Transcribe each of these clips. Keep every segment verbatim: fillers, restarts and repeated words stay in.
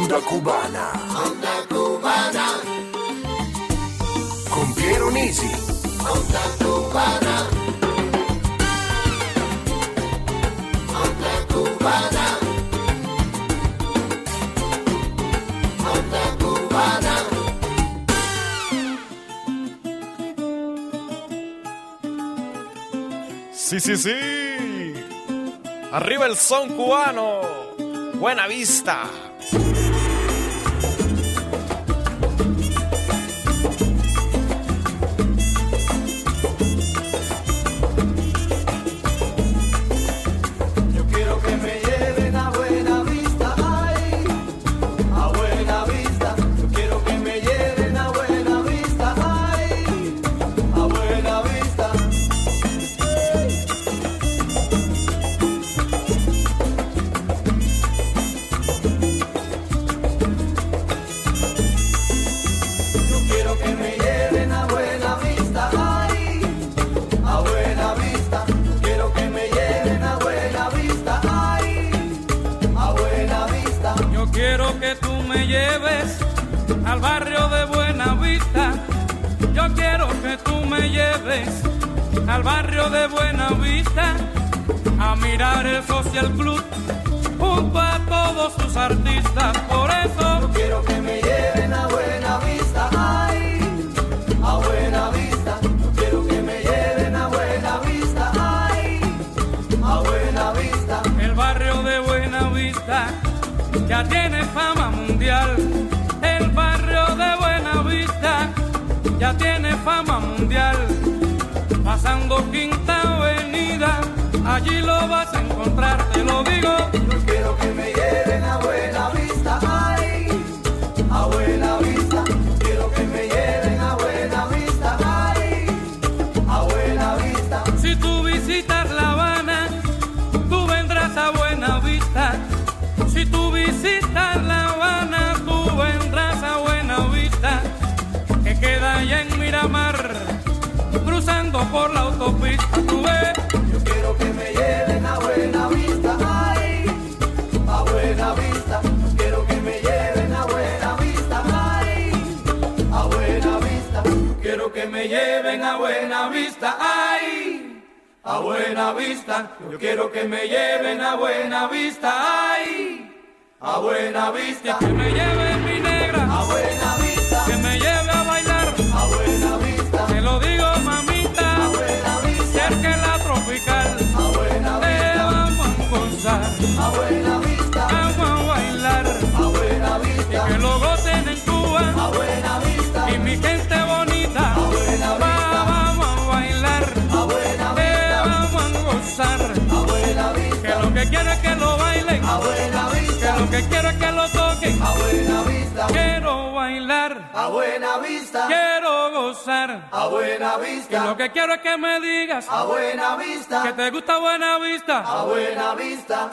Onda Cubana. Onda Cubana. Con Piero Nisi. Onda Cubana. Onda Cubana. Onda Cubana. Sì, sì, sì. Arriva il son cubano. Buena vista. Al barrio de Buenavista, yo quiero que tú me lleves al barrio de Buenavista a mirar el Social Club junto a todos sus artistas. Por eso yo quiero que me lleven a Buenavista, ay, a Buenavista. Yo quiero que me lleven a Buenavista, ay, a Buenavista. El barrio de Buenavista ya tiene fama mundial. El barrio de Buenavista ya tiene fama mundial. Pasando Quinta Avenida, allí lo vas a encontrar, te lo digo. Yo quiero que me lleven a Buenavista, ay, a Buenavista. Yo quiero que me lleven a Buenavista, ay, a Buenavista. Si tú visitas La Habana, tú vendrás a Buenavista. Si tú visitas La Habana, tú vendrás a Buenavista, que queda allá en Miramar, cruzando por la autopista. Tú ves. Yo quiero que me lleven a Buenavista, ay, a Buenavista. Yo quiero que me lleven a Buenavista, ay, a Buenavista. Yo quiero que me lleven a Buenavista, ay, a Buenavista. Yo quiero que me lleven a Buenavista, ay, a Buenavista. Que me lleve mi negra a Buenavista. Que me lleve a bailar a Buenavista. Te lo digo, mamita, a Buenavista. Cerca en la tropical a Buenavista. Te vamos a gozar a Buenavista. Vamos a bailar a Buenavista. Y que lo gocen en Cuba a Buenavista. Y mi gente bonita a Buenavista. Vamos a bailar a Buenavista. Te vamos a gozar a Buenavista. Que lo que quiero es que lo bailen a Buenavista. Que lo que quiero es que lo toquen a Buenavista. Quiero bailar a Buenavista. Quiero gozar a Buenavista. Que lo que quiero es que me digas a Buenavista. Que te gusta Buenavista a Buenavista.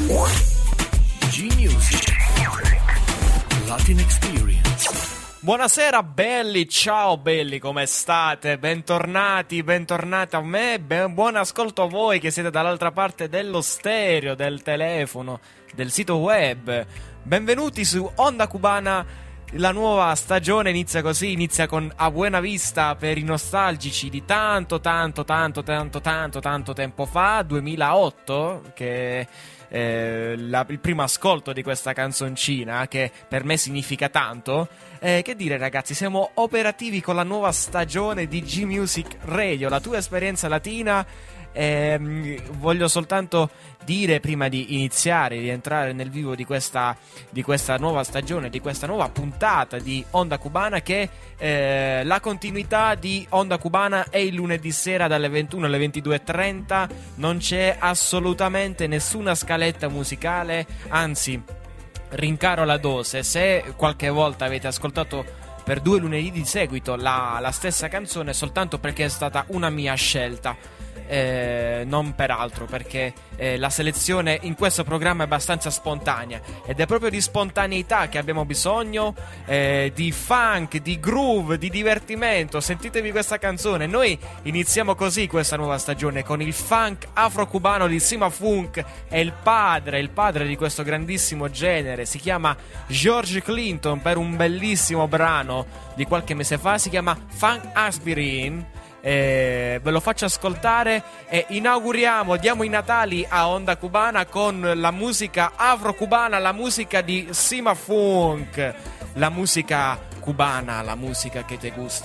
G-Music Latin Experience. Buonasera belli, ciao belli, come state? Bentornati, bentornati a me, ben, buon ascolto a voi che siete dall'altra parte dello stereo, del telefono, del sito web. Benvenuti su Onda Cubana, la nuova stagione inizia così, inizia con A Buena Vista per i nostalgici di tanto, tanto, tanto, tanto, tanto, tanto tempo fa, duemilaotto, che... Eh, la, il primo ascolto di questa canzoncina che per me significa tanto. Eh, che dire ragazzi, siamo operativi con la nuova stagione di G-Music Radio, la tua esperienza latina. Eh, voglio soltanto dire prima di iniziare, di entrare nel vivo di questa, di questa nuova stagione, di questa nuova puntata di Onda Cubana, che eh, la continuità di Onda Cubana è il lunedì sera dalle ventuno alle ventidue e trenta. Non c'è assolutamente nessuna scaletta musicale, anzi rincaro la dose. Se qualche volta avete ascoltato per due lunedì di seguito la, la stessa canzone, soltanto perché è stata una mia scelta. Eh, non per altro, perché eh, la selezione in questo programma è abbastanza spontanea, ed è proprio di spontaneità che abbiamo bisogno, eh, di funk, di groove, di divertimento. Sentitevi questa canzone. Noi iniziamo così questa nuova stagione con il funk afro-cubano di Sima Funk, e il padre, il padre di questo grandissimo genere si chiama George Clinton, per un bellissimo brano di qualche mese fa, si chiama Funk Aspirin. Eh, ve lo faccio ascoltare e inauguriamo, diamo i Natali a Onda Cubana con la musica afro-cubana, la musica di Sima Funk, la musica cubana, la musica che te gusta.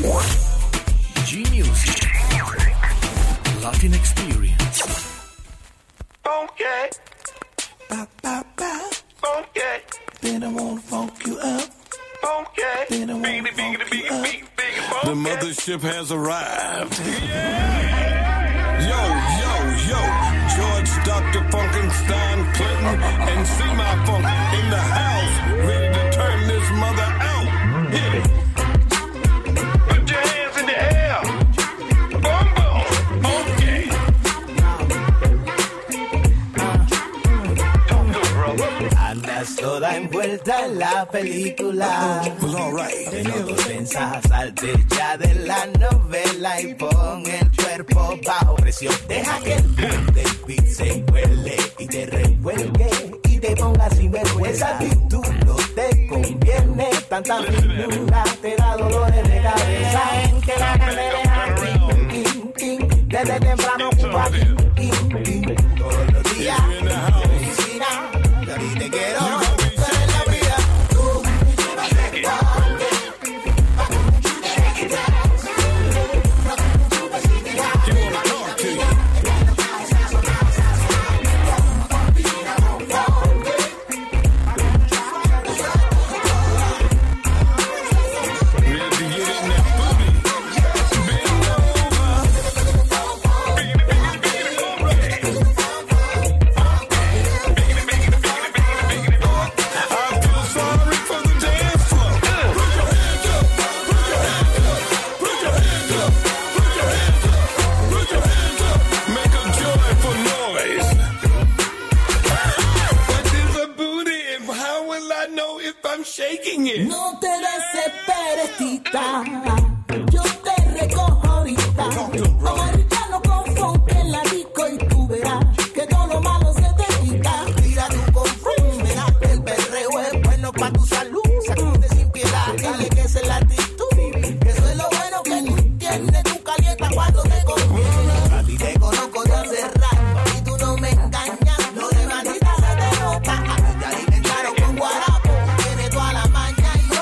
G-Music Latin Experience. Okay. Ba, ba, ba. Okay. Then I wanna funk you up. Okay. Then I wanna funk you up. The mothership has arrived. Yeah! Yo, yo, yo, George, Doctor Funkenstein, Clinton, and Sima Funk in the house, ready to turn this mother out. Hit it. Put your hands in the air. Boom, boom. Okay. Talk to brother. Andas toda envuelta en la película. Well, all right. De nuevo pensás salte ya de la novela y pon el cuerpo bajo presión. Deja que el boom del beat se huele y te revuelque y te ponga sin vergüenza. Actitud no te conviene, tanta finura te da dolores de cabeza. Que la candela ting, ting, desde temprano ocupa ting, ting, ting, todos los días. Oficina, yo ni te quiero. No te desesperes, tita. Yo te recojo ahorita. Vamos a gritarlo con funk en la disco y tú verás que todo lo malo se te quita. Tira tu confund, verás que el perreo es bueno pa' tu salud. Sacude sin piedad, dile que esa es la actitud. Que eso es lo bueno que tú tienes. Tú calientas cuando te conviene. A ti te conozco de hace rato y tú no me engañas. Lo de bandita se te nota. A ti te alimentaron con guarapo. Tiene toda la maña.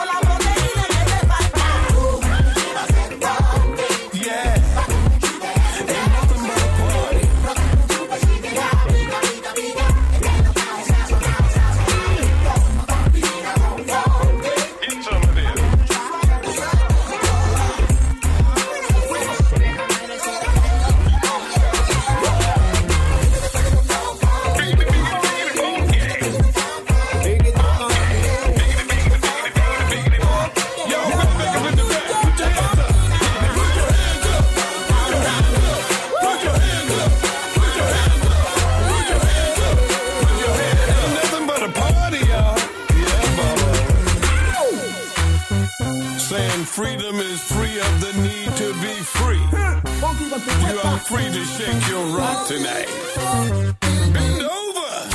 Freedom is free of the need to be free. You are free to shake your rock tonight. Bend over.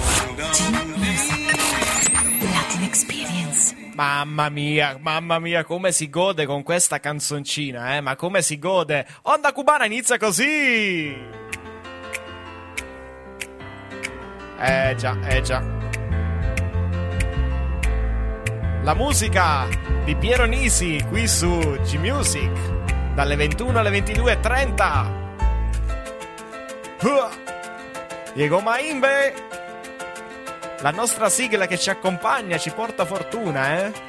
Latin Experience. Mamma mia, mamma mia, come si gode con questa canzoncina, eh? Ma come si gode? Onda Cubana inizia così! Eh già, eh già. La musica di Piero Nisi qui su G-Music dalle ventuno alle ventidue e trenta. Diego Maimbe, la nostra sigla che ci accompagna, ci porta fortuna, eh?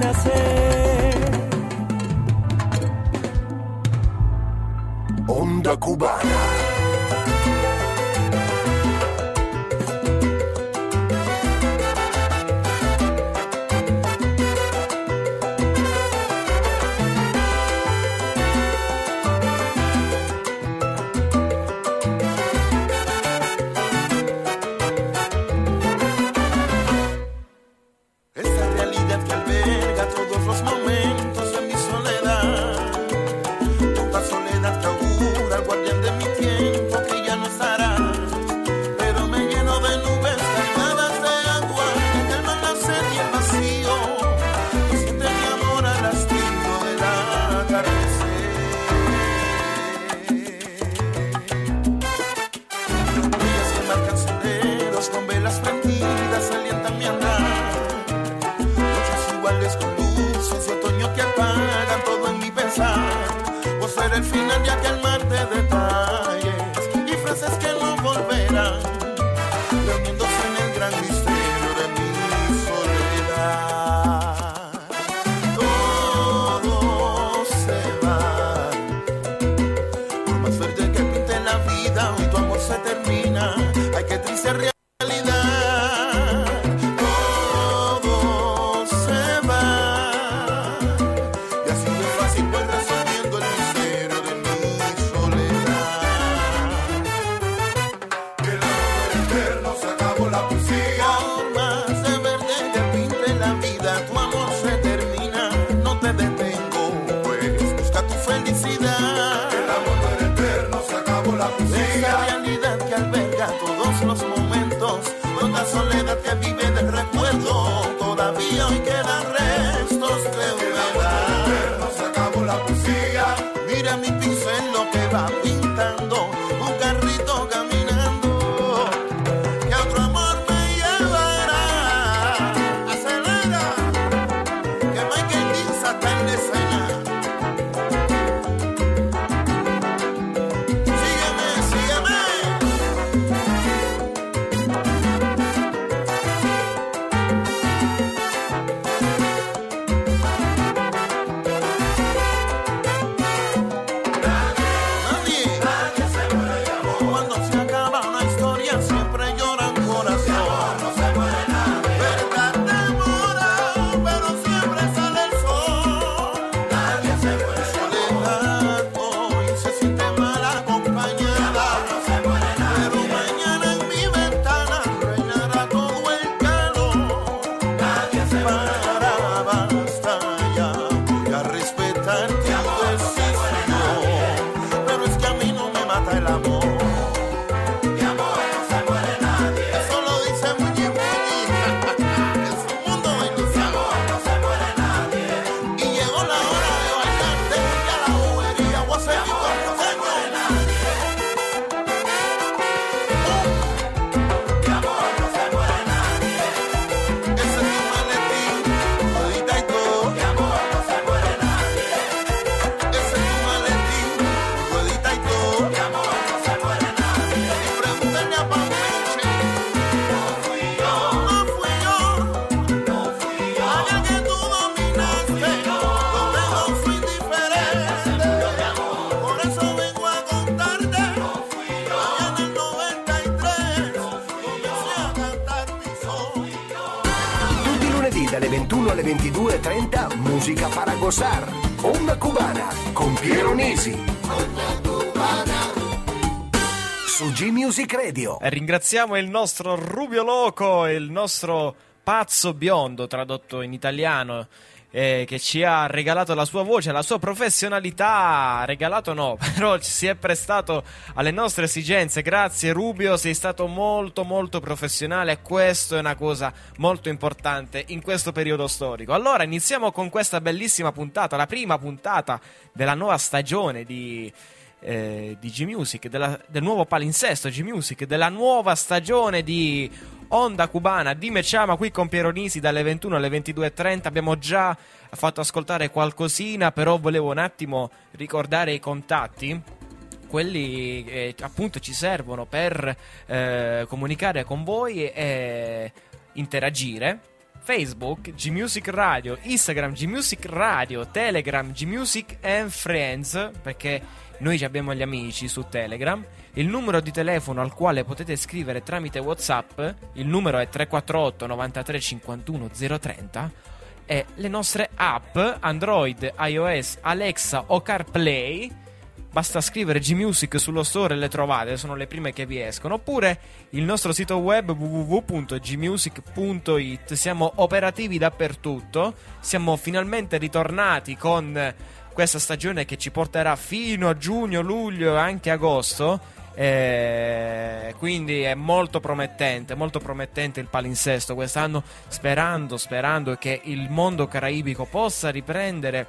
nacer. Onda Cubana. Esa realidad que alberga todos los momentos de mi soledad, toda soledad que augura el guardián de mi tiempo que ya no estará, pero me lleno de nubes cargadas de agua, que calman la sed y el vacío, y siente mi amor al hastío del atardecer. Huellas que marcan senderos con velas prendidas alientan mi andar, iguales con luces de otoño que apagan todo en mi pensar. Vos ser el final de aquel mar de detalles y frases que no volverán, reuniéndose en el gran misterio de mi soledad. Todo se va, por más verde que pinte la vida, hoy tu amor se termina. Ay, qué triste realidad. Esa realidad que alberga todos los momentos, toda soledad que vive del recuerdo, todavía hoy quedan restos de humedad. Se acabó la poesía. Mira mi pincel lo que va pintando, un carrito caminando, que a otro amor me llevará. Acelera, que Michael Lynch está en la escena. Dalle ventuno alle ventidue e trenta, musica para gozar. Onda Cubana con Piero Nisi. Onda Cubana su G Music Radio. E ringraziamo il nostro Rubio Loco, il nostro pazzo biondo tradotto in italiano, eh, che ci ha regalato la sua voce, la sua professionalità. Regalato no, però ci si è prestato alle nostre esigenze. Grazie Rubio, sei stato molto molto professionale e questo è una cosa molto importante in questo periodo storico. Allora iniziamo con questa bellissima puntata, la prima puntata della nuova stagione di Eh, di G Music, della, del nuovo palinsesto G Music, della nuova stagione di Onda Cubana di Meciama qui con Piero Nisi dalle ventuno alle ventidue e trenta. Abbiamo già fatto ascoltare qualcosina, però volevo un attimo ricordare i contatti, quelli che appunto ci servono per eh, comunicare con voi e interagire. Facebook G Music Radio, Instagram G Music Radio, Telegram G Music and Friends, perché noi abbiamo gli amici su Telegram. Il numero di telefono al quale potete scrivere tramite WhatsApp, il numero è tre quattro otto novantatré cinquantuno zero trenta, e le nostre app Android, iOS, Alexa o CarPlay. Basta scrivere G-Music sullo store e le trovate, sono le prime che vi escono. Oppure il nostro sito web w w w punto g music punto i t. Siamo operativi dappertutto. Siamo finalmente ritornati con questa stagione che ci porterà fino a giugno, luglio e anche agosto. E quindi è molto promettente, molto promettente il palinsesto quest'anno, sperando, sperando che il mondo caraibico possa riprendere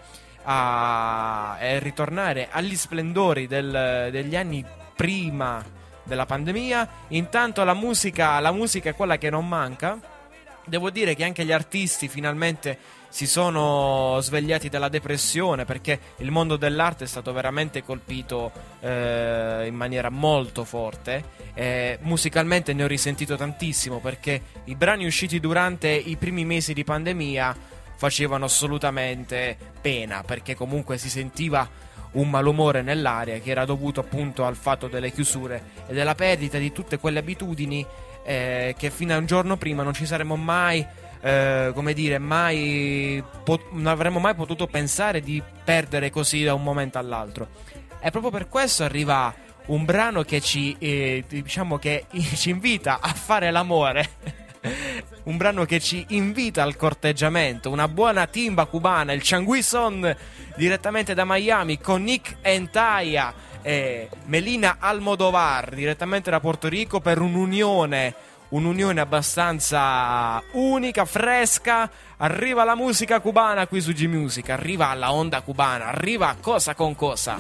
a e ritornare agli splendori del, degli anni prima della pandemia. Intanto la musica, la musica è quella che non manca. Devo dire che anche gli artisti finalmente si sono svegliati dalla depressione, perché il mondo dell'arte è stato veramente colpito eh, in maniera molto forte. Eh, musicalmente ne ho risentito tantissimo, perché i brani usciti durante i primi mesi di pandemia facevano assolutamente pena, perché comunque si sentiva un malumore nell'aria che era dovuto appunto al fatto delle chiusure e della perdita di tutte quelle abitudini eh, che fino a un giorno prima non ci saremmo mai eh, come dire mai pot- non avremmo mai potuto pensare di perdere così da un momento all'altro. E proprio per questo arriva un brano che ci eh, diciamo che ci invita a fare l'amore. Un brano che ci invita al corteggiamento, una buona timba cubana, il Changuison, direttamente da Miami, con Nick Entaya e Melina Almodovar, direttamente da Porto Rico, per un'unione, un'unione abbastanza unica, fresca. Arriva la musica cubana qui su G Music, arriva la onda cubana, arriva cosa con cosa.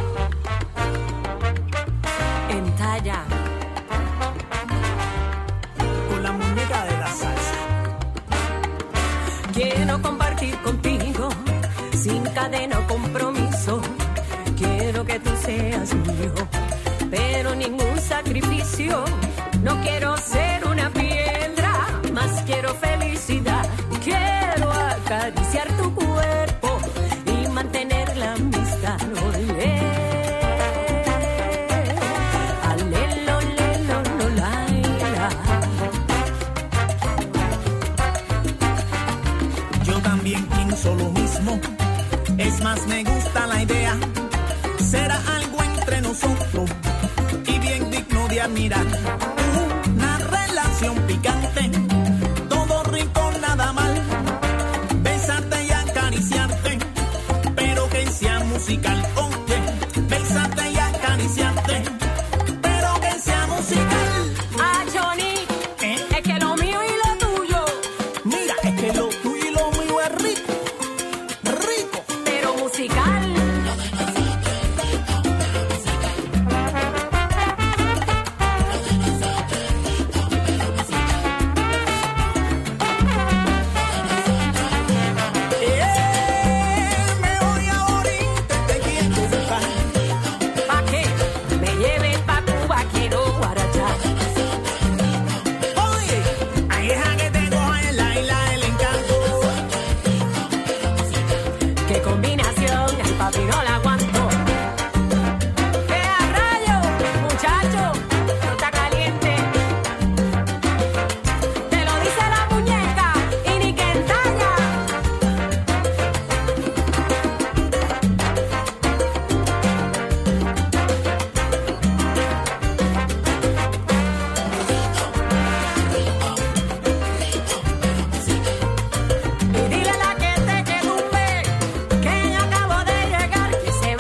Entaya. Quiero compartir contigo, sin cadena o compromiso. Quiero que tú seas mío, pero ningún sacrificio. No quiero ser una piedra, más quiero felicidad. Quiero acariciar tu cuerpo y mantener la amistad. Olé. Alelo, lelo, lo, la, la. También pienso lo mismo, es más me gusta la idea, será algo entre nosotros y bien digno de admirar, una relación picante, todo rico nada mal, besarte y acariciarte, pero que sea musical, oye, besarte y acariciarte, pero que sea musical. Ah, Johnny, ¿eh? Es que lo mío y lo tuyo, mira, es que lo tuyo rico, rico, pero musical. Y dile a la que te que tumbe, que ya acabo de llegar, que se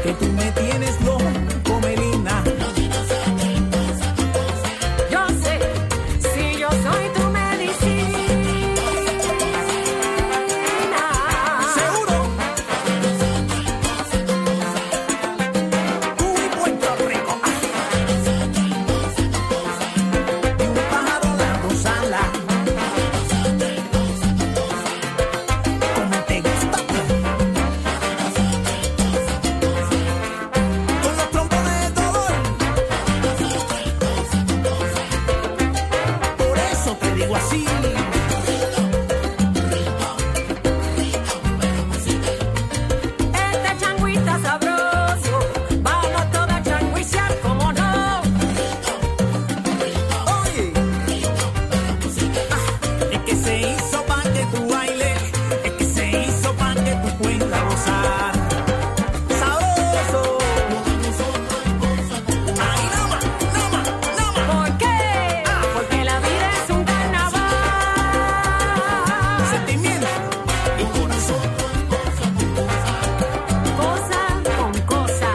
que tú me tienes loco, Melina. Yo sé, si yo soy tu medicina. Seguro. Cuba y Puerto Rico. Y un pájaro la rosala. Como te gusta. Con los trombones de dolor. Por eso te digo así. Este changuita sabroso, vamos todos a changuiciar, como no. Oye, ah, es que se hizo pa' que tú bailes, es que se hizo pa' que tú puedas gozar. Sabroso. Ay, no más, no más, no más. ¿Por qué? Porque la vida es un carnaval. Sentimiento y corazón. Cosa con cosa.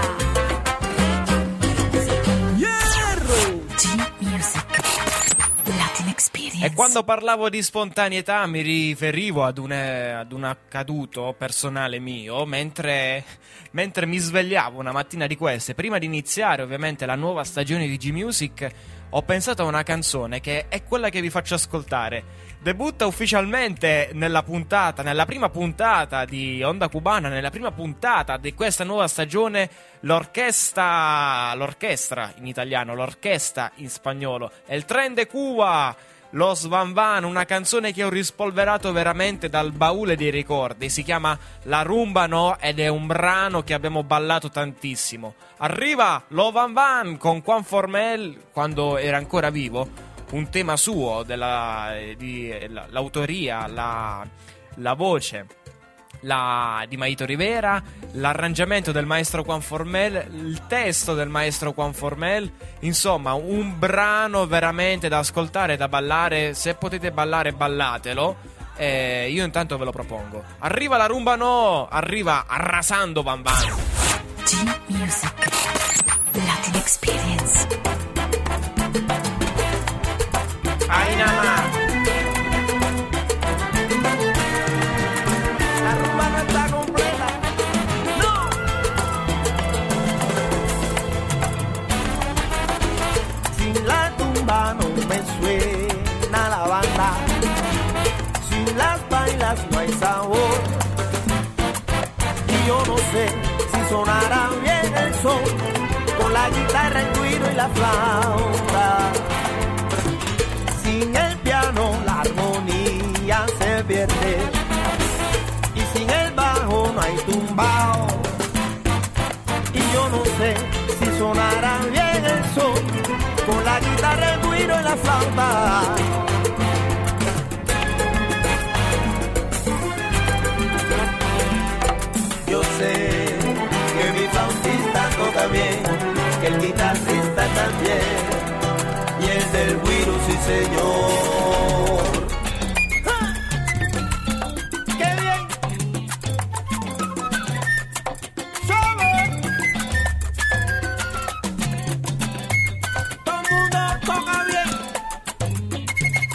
Hierro. G-Music. Latin Experience. E quando parlavo di spontaneità mi riferivo ad un, ad un accaduto personale mio, mentre, mentre mi svegliavo una mattina di queste, prima di iniziare ovviamente la nuova stagione di G-Music, ho pensato a una canzone che è quella che vi faccio ascoltare. Debutta ufficialmente nella puntata, nella prima puntata di Onda Cubana, nella prima puntata di questa nuova stagione, l'orchestra, l'orchestra in italiano, l'orchestra in spagnolo, El Tren de Cuba, Los Van Van, una canzone che ho rispolverato veramente dal baule dei ricordi. Si chiama La Rumba No ed è un brano che abbiamo ballato tantissimo. Arriva Lo Van Van con Juan Formel quando era ancora vivo, un tema suo, della, di, la, l'autoria, la, la voce la, di Maito Rivera, l'arrangiamento del maestro Juan Formel, il testo del maestro Juan Formel, insomma un brano veramente da ascoltare, da ballare. Se potete ballare ballatelo, eh, io intanto ve lo propongo. Arriva La Rumba No, arriva arrasando Van Van. G-Music. Latin Experience. Ahí nada más. La rumba no está completa. ¡No! Sin la tumba no me suena la banda. Sin las bailas no hay sabor. Y yo no sé si sonará bien el son con la guitarra, el ruido y la flauta. Sin el piano la armonía se pierde y sin el bajo no hay tumbao. Y yo no sé si sonará bien el son con la guitarra, el güiro y la flauta. Yo sé que mi flautista toca bien, que el guitarrista también. Y el del güiro, sí señor. ¡Ja! ¡Qué bien! ¡Solo! Todo el mundo toca bien.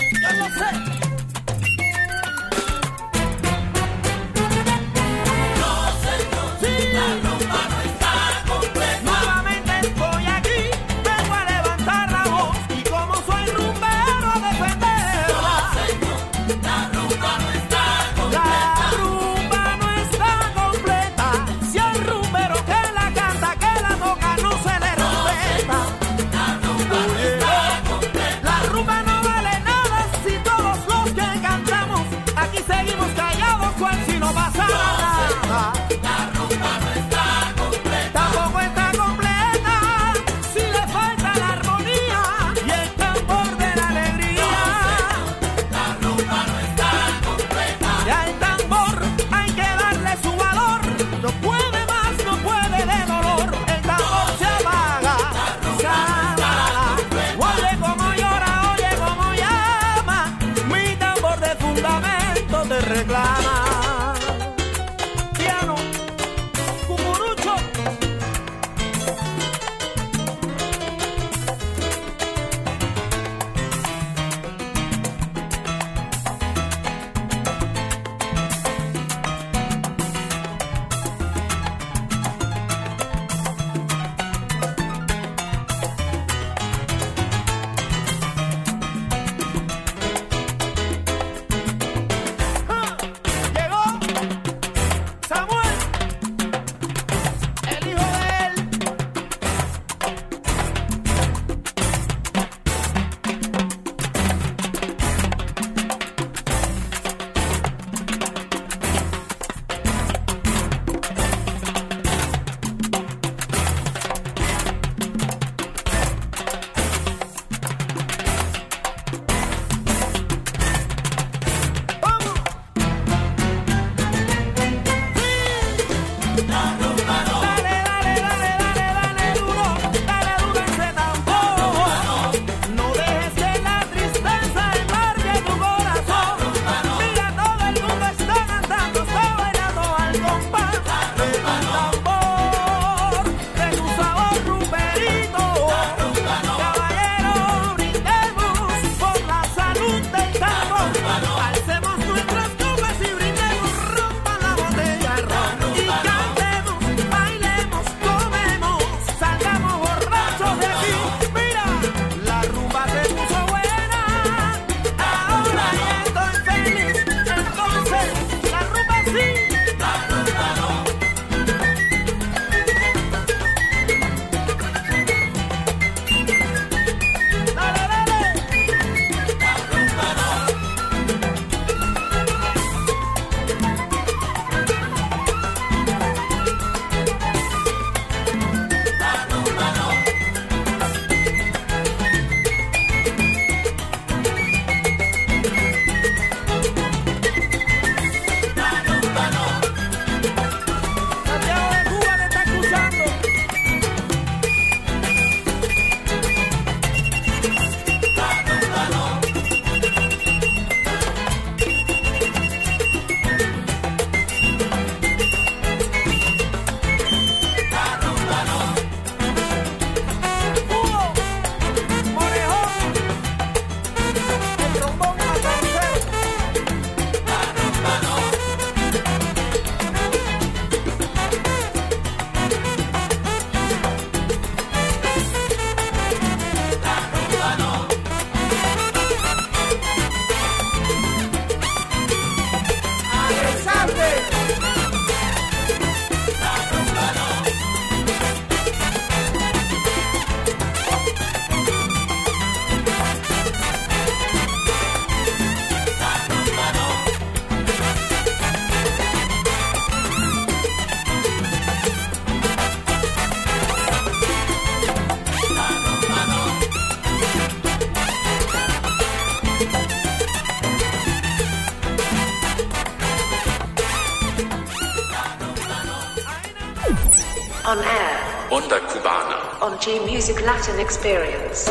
On air. Onda Cubana. On G Music Latin Experience.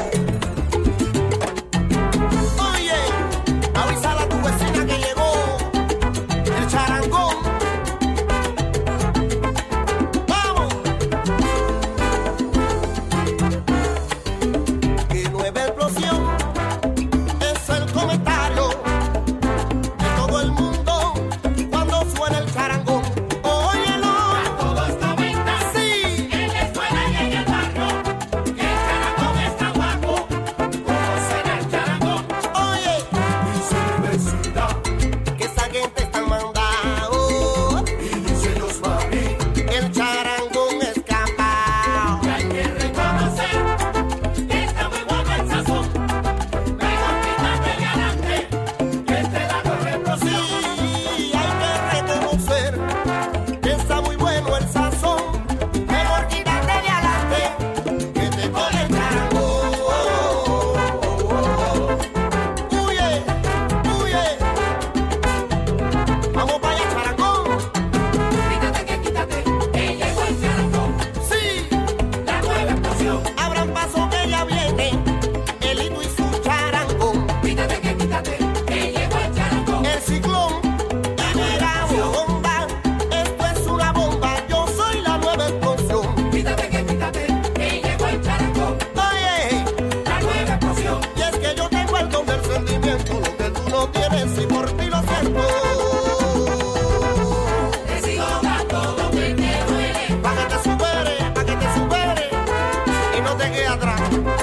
Oye, avísala a tu vecina que llegó el charangón. ¡Vamos! Que nueva explosión es el comentario de todo el mundo cuando suena el charangón. Óyelo. A todos noventa. Sí. En la escuela y en el barrio. Que el charangón está guapo. Como suena el charangón. Oye. Dice la vecina que esa gente está mandado. Y dice los mami. El charangón es capaz. Y hay que reconocer que está muy bueno el sazón. Mejor quítate de adelante. Que te da con explosión. Sí, hay que reconocer que está muy bueno el sazón. Mejor quítate de adelante. Que te pone el charangón. Huye, huye. Vamos para allá, charangón. Quítate que quítate, que llegó el charangón. Sí, la nueva explosión. Abran paso que ya viene el hito y su charangón. Quítate que quítate, que llegó el charangón. El ciclón y mira bomba. Esto es una bomba, yo soy la nueva explosión. Quítate que quítate, que llegó el charangón. Oye, la nueva explosión. Y es que yo tengo el don del sentimiento, lo que tú no tienes y por ti lo siento. Te sigo dando lo que te duele. Pa' que te supere, pa' que te supere y no te quede atrás.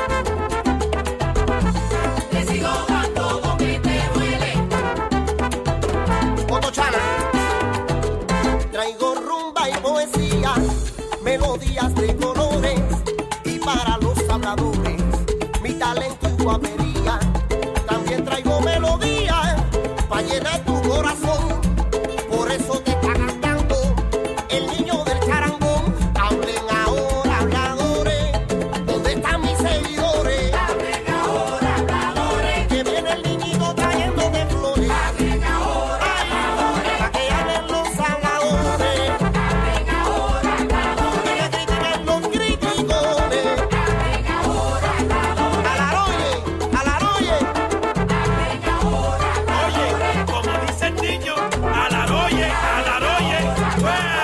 Te sigo dando lo que te duele. Otochana. Traigo rumba y poesía, melodías de colores y para los habladores mi talento y guapería. También traigo melodía para llenar tu corazón. Por eso te está cantando el niño del charangón. Hablen ahora, habladores, ¿dónde están mis seguidores? Hablen ahora, habladores, que viene el niñito trayéndote flores. Hablen ahora, habladores, para que hablen los habladores. Hablen ahora, habladores, y que critiquen los criticones. Hablen ahora, habladores, alaroye, alaroye. Hablen ahora, habladores. Oye, como dice el niño, alaroye, alaroye, ¡fuera!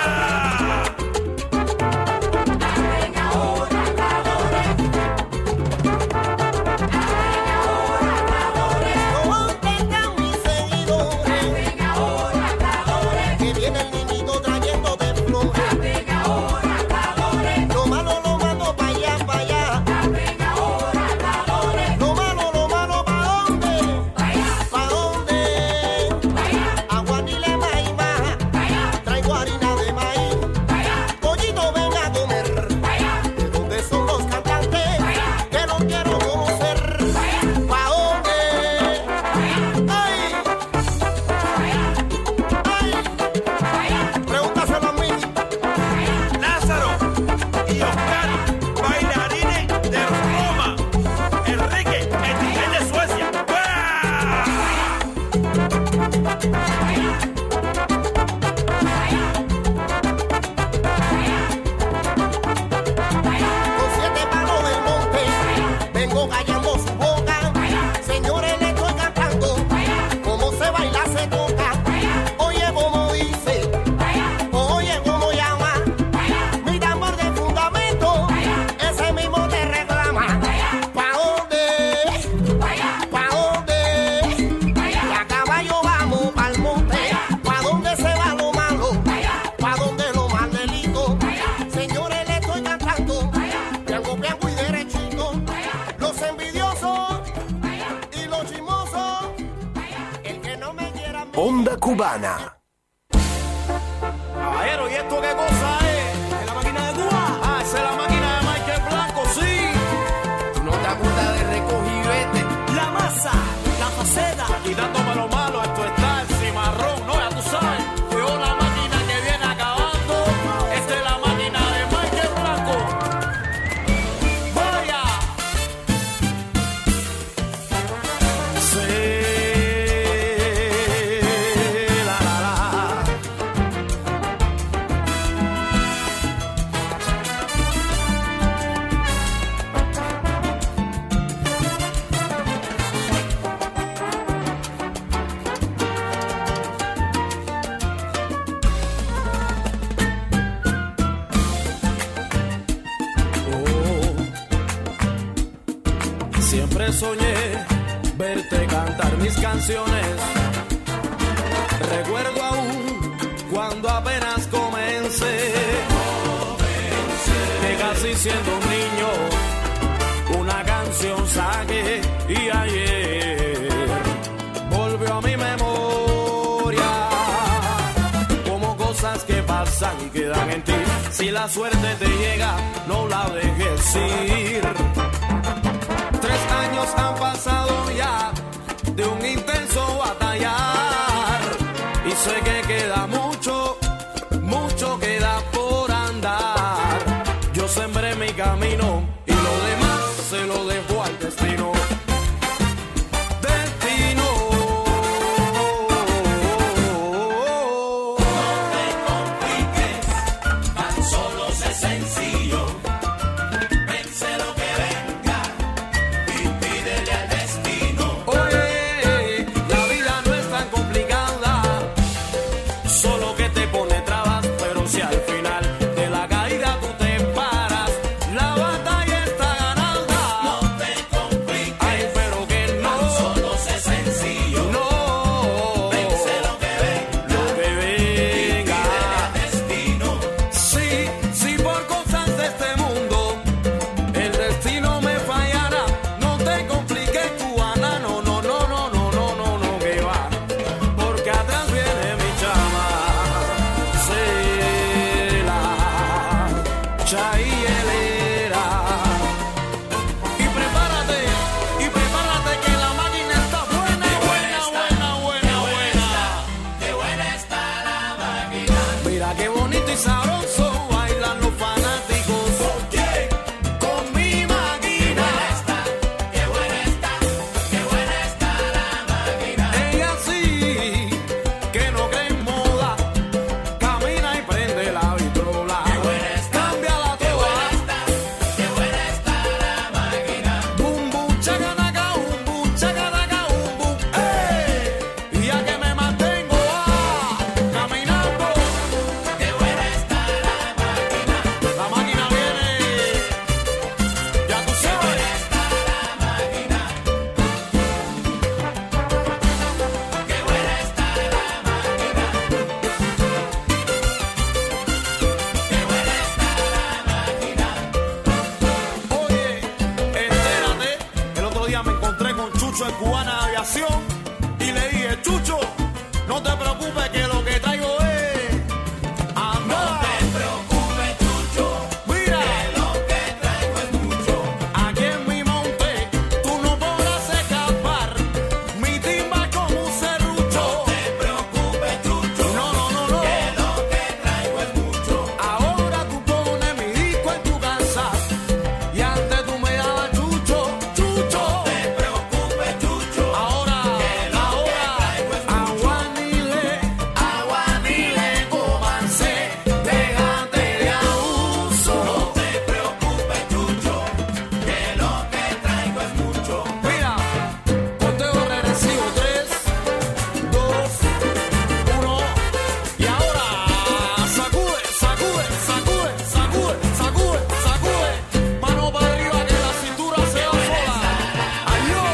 Hablen ahora, habladores. ¿Dónde están mis seguidores? Hablen ahora, habladores, que viene el niñito trayéndote flores. Hablen ahora, habladores, lo malo, lo malo, pa' allá, pa' allá. Hablen ahora, habladores, lo malo, lo malo, ¿pa' dónde? Pa' allá. ¿Pa' dónde? Pa' allá. Aguadile maíz baja, pa' allá. Traigo harina de maíz, pa' allá. Pollito ven a comer, pa' allá. ¿De dónde son los cantantes? Pa' allá. Que no quiero conocer, pa' allá. ¿Pa' dónde? Pa' allá. ¡Ay! Pa' allá. ¡Ay! Pa' allá. Pregúntaselo a mí. Lázaro y Oscar, bailarines de Roma. Enrique, el D J de Suecia, ¡fuera! Con siete palos del monte, vengo callando su boca. Señores, le estoy cantando, cómo se baila, se toca. Oye, como dice, oye, como llama. Mi tambor de fundamento, ese mismo te reclama. ¿Pa' dónde? ¿Pa' dónde? Y a caballo vamos pa'l monte. ¿Pa' dónde se va lo malo? ¿Pa' dónde lo maldelito? Señores, le estoy cantando, piango, piango y derechito. Los envidiosos y los chismosos, el que no me quiera me- Onda Cubana. Caballero, ¿y esto qué cosa es? ¿Es la máquina de Cuba? Ah, esa es la máquina de Michael Blanco, sí. ¿Tú no te acuerdas de recoger y vete? La masa, la faceta. Quitándome lo malo, esto está el cimarrón. No, ya tú sabes. Llegó la máquina que viene acabando. Esta es la máquina de Michael Blanco. ¡Vaya! Sí, la, la, la. siempre soñé verte cantar mis canciones. Recuerdo aún cuando apenas comencé, que casi siendo un niño una canción saqué y ayer volvió a mi memoria como cosas que pasan y quedan en ti. Si la suerte te llega, no la dejes ir. Tres años han pasado ya de un intenso batallar y sé que queda mucho, mucho queda por andar. Yo sembré mi camino y lo demás se lo dejo al destino. Destino. No te compliques, tan solo sé sencillo. Vence lo que venga y pídele al destino. Oye, la vida no es tan complicada, solo que te pone trabas, pero si al final de la caída tú te paras, la batalla está ganada. No te compliques, ay, pero que no, tan solo sé sencillo. No, vence lo que venga, lo que venga, y pídele al destino. Sí, sí, por cosas de este mundo el destino me fallará. No te compliques, cubana, no, no, no, no, no, no, no, no, que va, porque atrás viene mi chama, Cela, Chayelera. Y prepárate, y prepárate que la máquina está buena, buena, buena, buena, buena. Qué buena está la máquina. Mira qué bonito y sabroso bailan los fanáticos. Oye, con mi máquina. Qué buena está, qué buena está la máquina. Ella sí, que no cree en moda, camina y prende la vitrola. Qué buena está, cámbiala toda. Qué buena está la máquina. Bum bum chacanaca, un bum chacanaca, un bum. ¡Ey! Y ya que me mantengo ah, caminando. Qué buena está la máquina. La máquina viene, ya tú sabes. Qué buena está la máquina. Qué buena está la máquina. Qué buena está la máquina. Oye, entérate, el otro día me encontré con Chucho en Cubana Aviación y le dije, Chucho, no te preocupes que lo que traigo es amor. No te preocupes, Chucho, mira, que lo que traigo es mucho. Aquí en mi monte tú no podrás escapar, mi timba como un serrucho. No te preocupes, Chucho, no, no, no, no, que lo que traigo es mucho. Ahora tú pones mi disco en tu casa y antes tú me dabas Chucho, Chucho. No te preocupes, Chucho, ahora, ahora, aguanile, aguanile, comanse, déjate de abuso. No te preocupes, Chucho, que lo que traigo es mucho. Mira, conteo regresivo, tres, dos, uno, y ahora sacude, sacude, sacude, sacude, sacude, sacude, mano para arriba que la cintura se va sola. Adiós.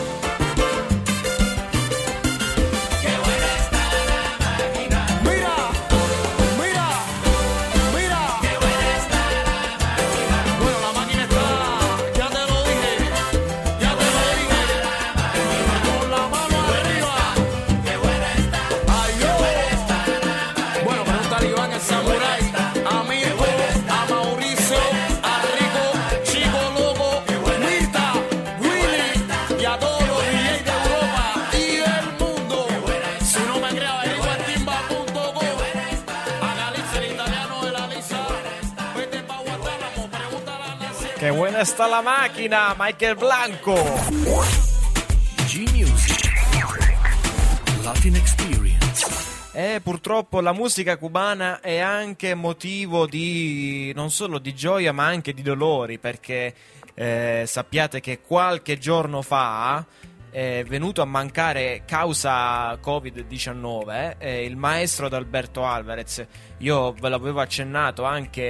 Qué buena está la máquina. Mira, mira, mira. Qué buena está la máquina. Bueno, la máquina está, ya te lo dije, ya te lo dije. Con la mano arriba. Qué buena está. Adiós. Bueno, pregúntale a Iván el Samurai, a Mirko, a Mauricio, a Rico, Chico Loco, Mirta, Willy y a todos los D Js de Europa y del mundo. Si no me creas, averigua en timba punto com. A Galicia, el italiano de la Lisa. Vete pa' Guantánamo, pregúntale a Nancy. Qué buena está la máquina, Michael Blanco. G-Music. Latin Experience. E purtroppo la musica cubana è anche motivo di non solo di gioia ma anche di dolori, perché eh, sappiate che qualche giorno fa è venuto a mancare causa covid diciannove eh, il maestro Adalberto Alvarez. Io ve l'avevo accennato anche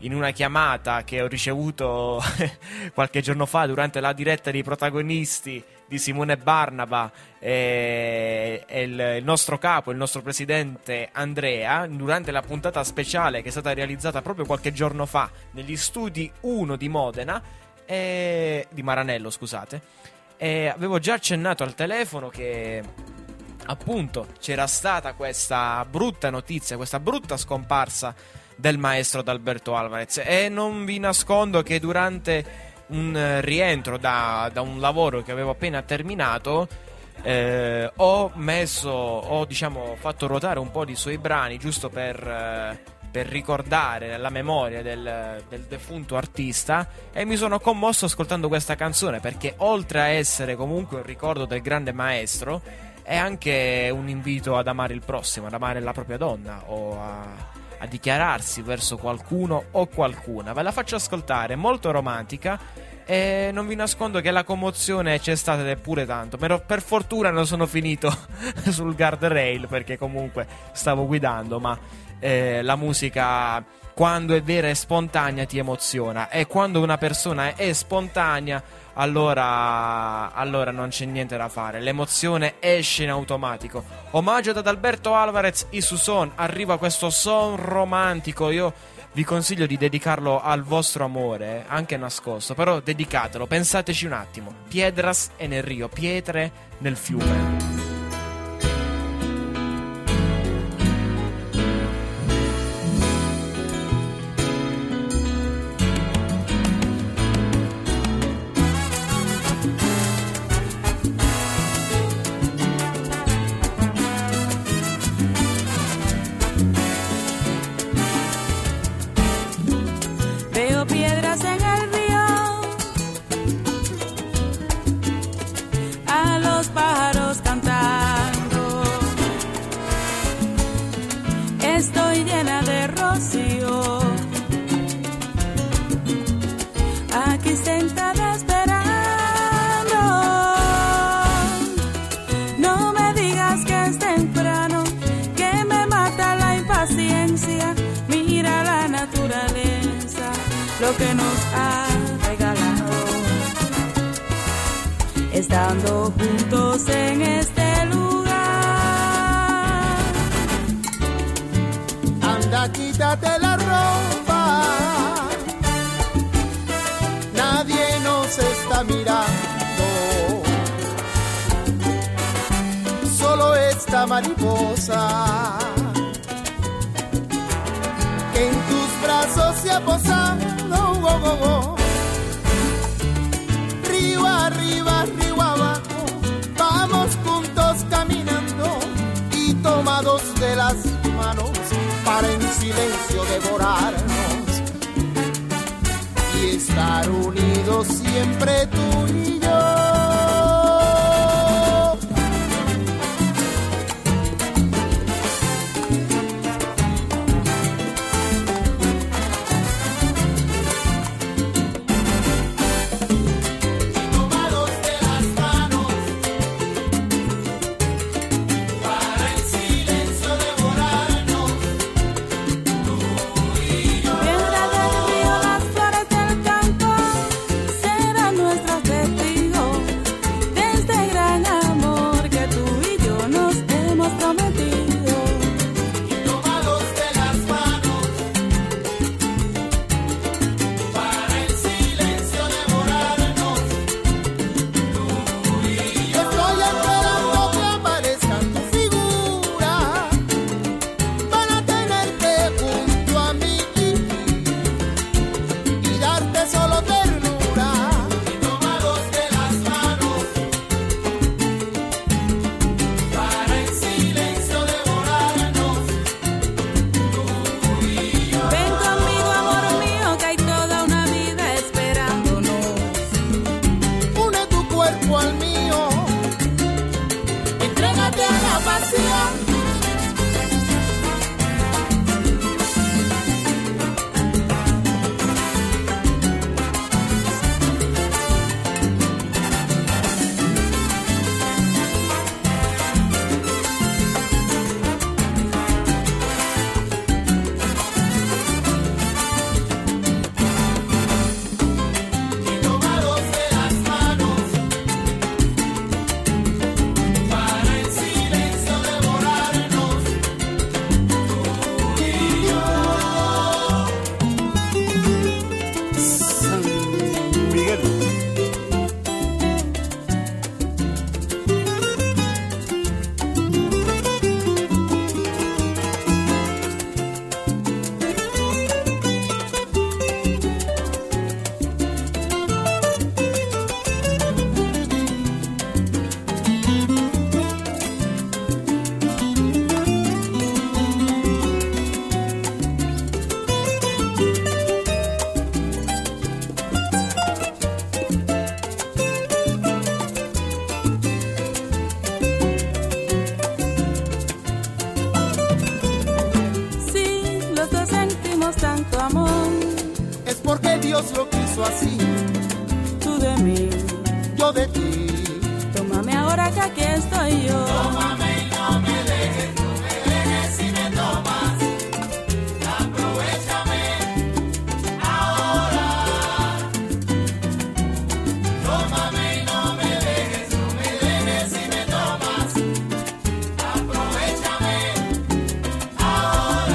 in una chiamata che ho ricevuto qualche giorno fa durante la diretta dei protagonisti di Simone Barnaba e, e il, il nostro capo, il nostro presidente Andrea, durante la puntata speciale che è stata realizzata proprio qualche giorno fa negli studi uno di Modena, e, di Maranello scusate, e avevo già accennato al telefono che appunto c'era stata questa brutta notizia, questa brutta scomparsa del maestro Adalberto Alvarez, e non vi nascondo che durante un rientro da, da un lavoro che avevo appena terminato eh, ho messo, ho diciamo fatto ruotare un po' di suoi brani giusto per, eh, per ricordare la memoria del, del defunto artista, e mi sono commosso ascoltando questa canzone, perché oltre a essere comunque un ricordo del grande maestro è anche un invito ad amare il prossimo, ad amare la propria donna o a a dichiararsi verso qualcuno o qualcuna. Ve la faccio ascoltare, è molto romantica e non vi nascondo che la commozione c'è stata ed è pure tanto, però per fortuna non sono finito sul guardrail, perché comunque stavo guidando, ma eh, la musica quando è vera e spontanea ti emoziona, e quando una persona è spontanea allora allora non c'è niente da fare, l'emozione esce in automatico. Omaggio ad Adalberto Alvarez e su Son arriva questo son romantico. Io vi consiglio di dedicarlo al vostro amore, anche nascosto, però dedicatelo, pensateci un attimo. Piedras e nel rio, pietre nel fiume. Lo que nos ha regalado, estando juntos en este lugar. Anda, quítate la ropa, nadie nos está mirando, solo esta mariposa que en tus brazos se ha posado. Oh, oh, oh. Río arriba, río abajo, vamos juntos caminando y tomados de las manos para en silencio devorarnos y estar unidos siempre tú y yo. Piedra del río, las flores del campo serán nuestras vestidos. porque Dios lo quiso así. Tú de mí, yo de ti. Tómame ahora que aquí estoy yo. Tómame y no me dejes, no me dejes si me tomas. Aprovechame ahora. Tómame y no me dejes, no me dejes si me tomas. Aprovechame ahora.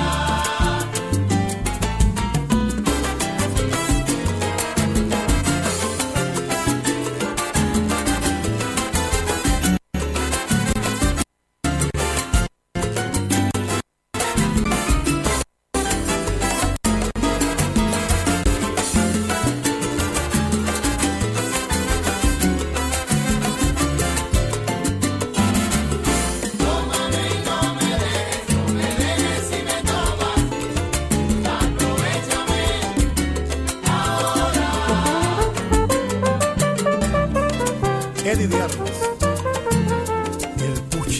Eddie de Armas, el Puchi.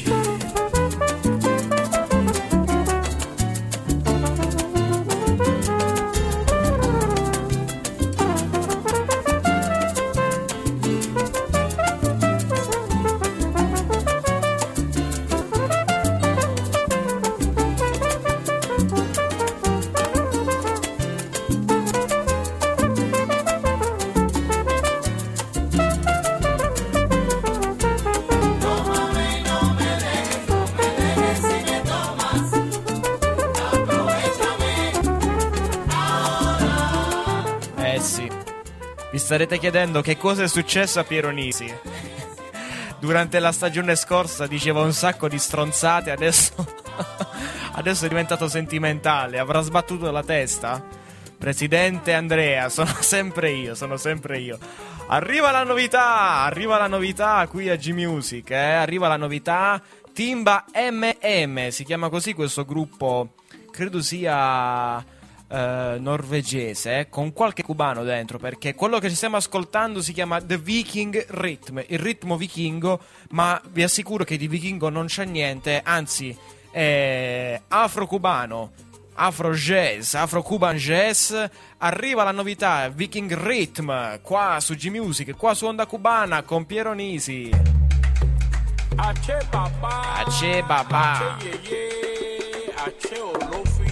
Eh sì, vi starete chiedendo che cosa è successo a Piero Nisi. Durante la stagione scorsa diceva un sacco di stronzate, adesso adesso è diventato sentimentale, avrà sbattuto la testa? Presidente Andrea, sono sempre io, sono sempre io. Arriva la novità, arriva la novità qui a G-Music, eh? Arriva la novità Timba M M, si chiama così questo gruppo, credo sia Uh, norvegese, eh, con qualche cubano dentro, perché quello che ci stiamo ascoltando si chiama The Viking Rhythm, il ritmo vichingo, ma vi assicuro che di vichingo non c'è niente, anzi è afro-cubano, afro-jazz, afro-cuban jazz. Arriva la novità Viking Rhythm qua su G-Music, qua su Onda Cubana con Piero Nisi. Ache babá, Ache babá, ache yeye, ache olofi.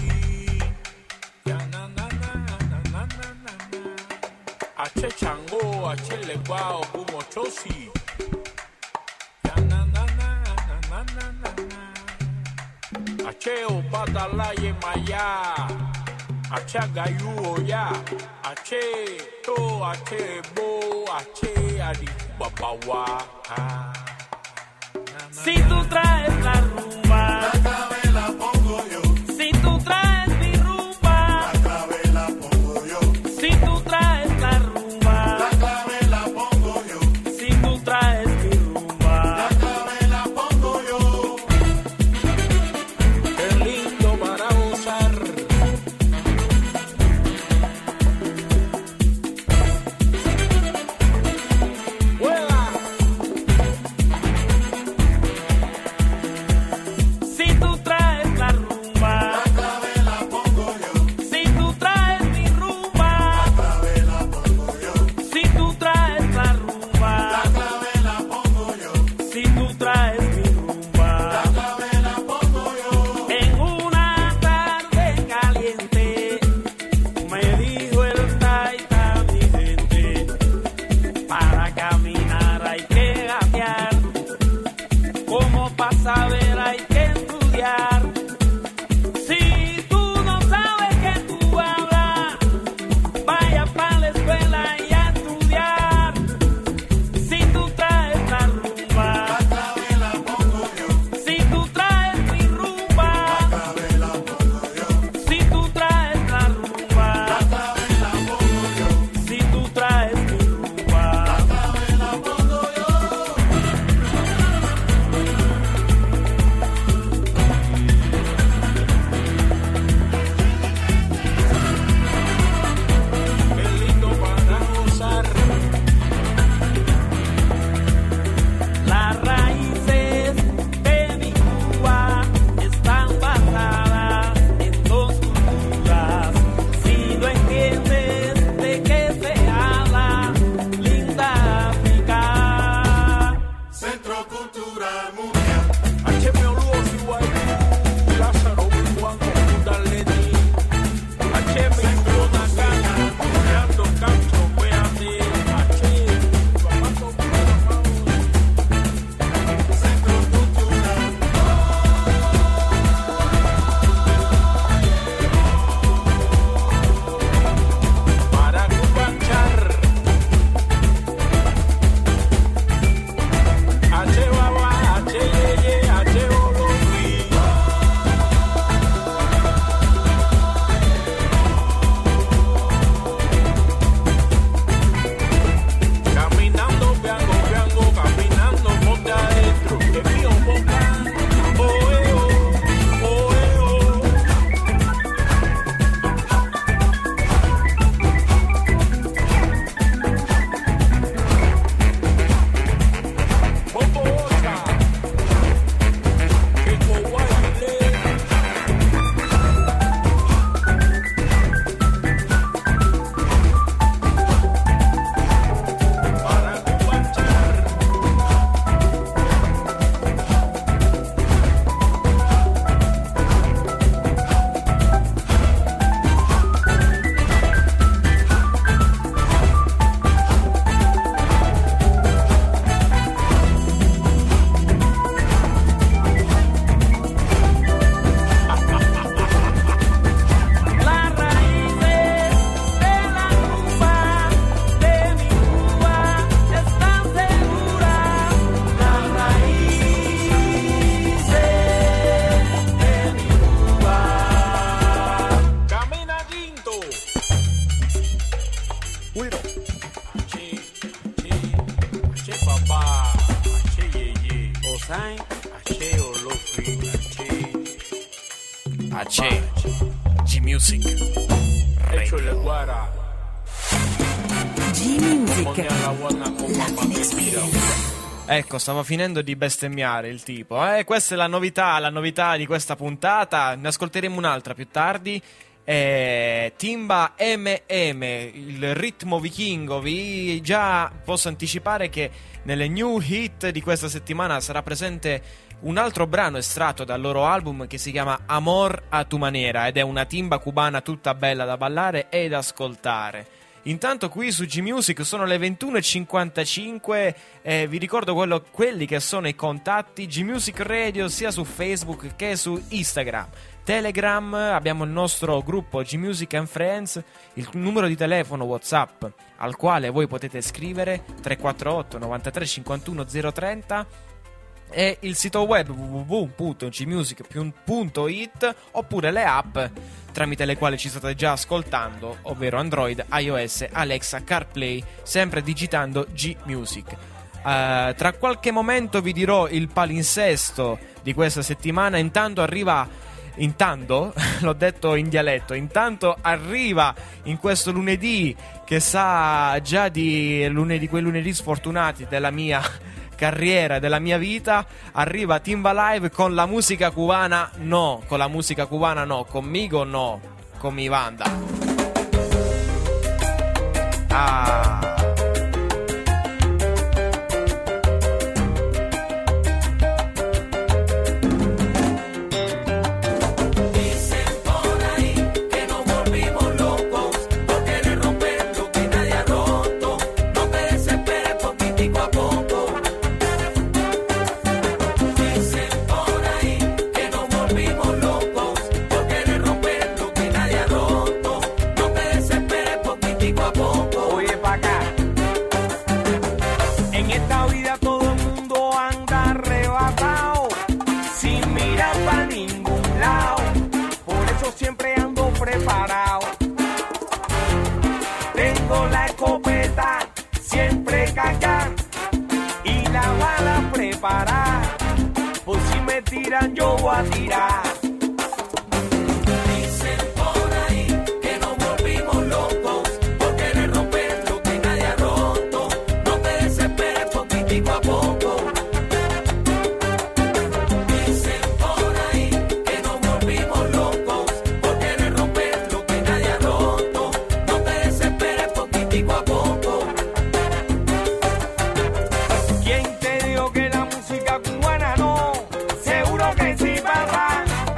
Ache chango, ache legba, ogumo chosi. Ache obadala ye maya. Ache agayu oya. Ache to, ache bo, ache adi babawa. Si tú traes la rumba, La clave la pongo yo. si tú traes mi rumba, La clave la pongo yo. si tú traes la rumba, La clave la pongo yo. si tú traes mi rumba. La clave la pongo yo. Qué lindo para gozar. ¡Vuela! Si tú Guiro. Ache, ache, ache papá, ache yeye. Osain, ache olofi, ache. Ache, G-Music. Hecho le guara. G-Music. Latin Experience. Ecco, stava finendo di bestemmiare il tipo. Eh, questa è la novità, la novità di questa puntata. Ne ascolteremo un'altra più tardi. Eh, Timba M M, il ritmo vichingo. Vi già posso anticipare che nelle new hit di questa settimana sarà presente un altro brano estratto dal loro album che si chiama Amor a tu manera ed è una timba cubana tutta bella da ballare ed ascoltare. Intanto qui su G-Music sono le ventuno e cinquantacinque e vi ricordo quello, quelli che sono i contatti G-Music Radio sia su Facebook che su Instagram. Telegram, abbiamo il nostro gruppo G-Music and Friends, il numero di telefono WhatsApp al quale voi potete scrivere tre quattro otto novantatré cinquantuno zero trenta e il sito web w w w punto g music punto i t oppure le app tramite le quali ci state già ascoltando, ovvero Android, iOS, Alexa, CarPlay, sempre digitando G-Music. Uh, tra qualche momento vi dirò il palinsesto di questa settimana, intanto arriva... Intanto, l'ho detto in dialetto, intanto arriva in questo lunedì che sa già di lunedì, quei lunedì sfortunati della mia carriera, della mia vita, arriva Timba Live con la musica cubana, no, con la musica cubana no, conmigo no, con mi banda. Ah. Tengo la escopeta siempre cargada y la bala preparada, por si me tiran yo voy a tirar. Dicen por ahí que nos volvimos locos por querer romper lo que nadie ha roto. No te desesperes poquitico a poco. Dicen por ahí que nos volvimos locos por querer romper lo que nadie ha roto. No te desesperes poquitico a poco. ¿Quién te dijo que la música cubana no? Seguro que sí, papá.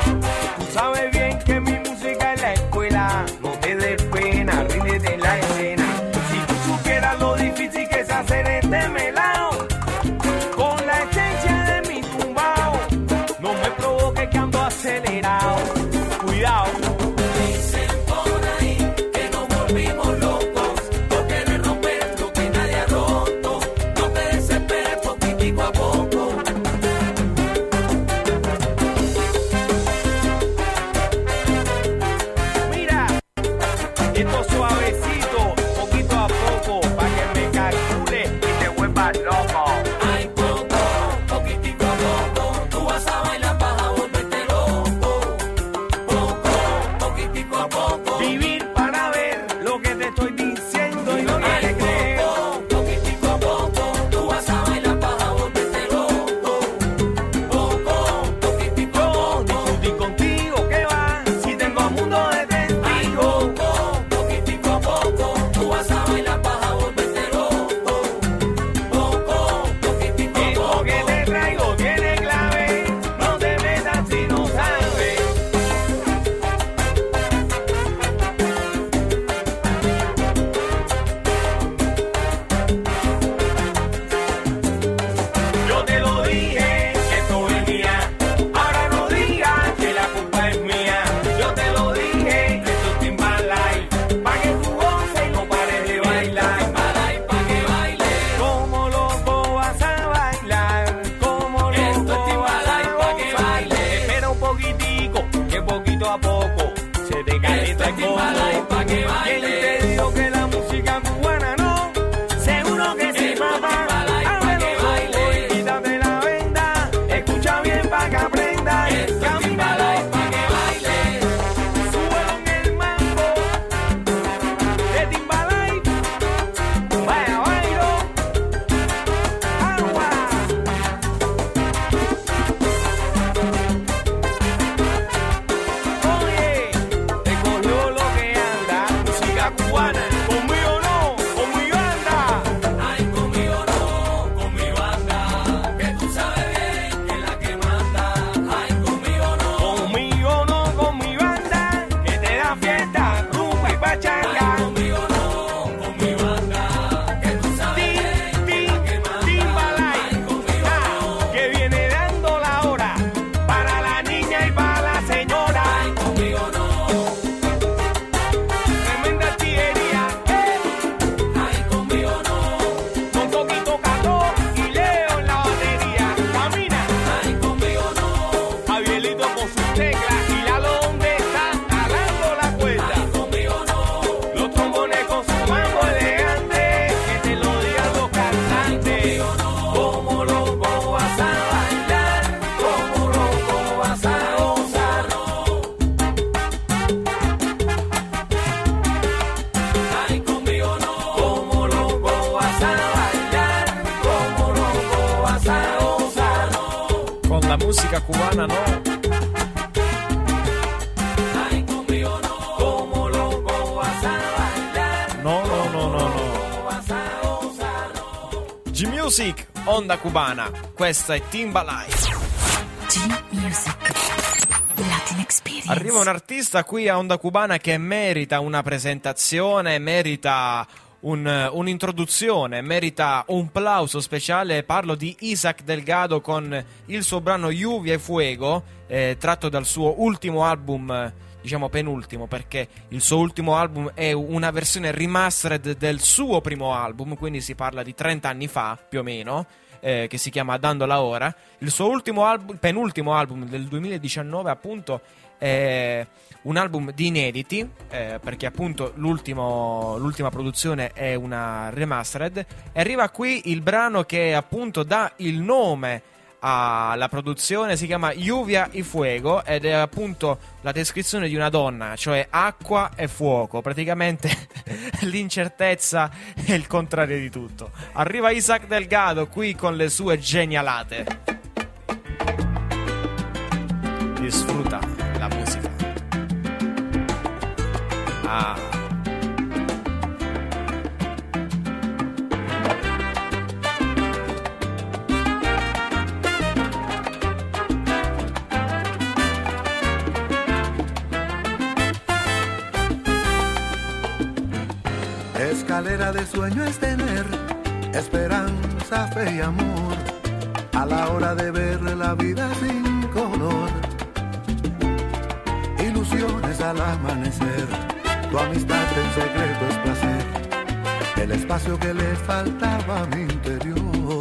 música cubana, ¿no? Ay, conmigo no, como loco vas a bailar. No, no, no, no, no. Vas a gozar, no. G-Music, onda cubana. Questa è Timba Live. G-Music, Latin Experience. Arriva un artista qui a onda cubana che merita una presentazione, merita un, un'introduzione, merita un plauso speciale. Parlo di Isaac Delgado con il suo brano Lluvia y Fuego, eh, tratto dal suo ultimo album, diciamo penultimo, perché il suo ultimo album è una versione remastered del suo primo album, quindi si parla di trenta anni fa più o meno, eh, che si chiama Dando la Ora. Il suo ultimo album, penultimo album del duemiladiciannove, appunto, è un album di inediti, eh, perché appunto l'ultimo, l'ultima produzione è una remastered, e arriva qui il brano che appunto dà il nome alla produzione, si chiama Lluvia y Fuego, ed è appunto la descrizione di una donna, cioè acqua e fuoco, praticamente l'incertezza è il contrario di tutto. Arriva Isaac Delgado qui con le sue genialate. Disfruta la musica. Ah. Escalera de sueño es tener esperanza, fe y amor a la hora de ver la vida sin color. Ilusiones al amanecer, tu amistad en secreto es placer, el espacio que le faltaba a mi interior.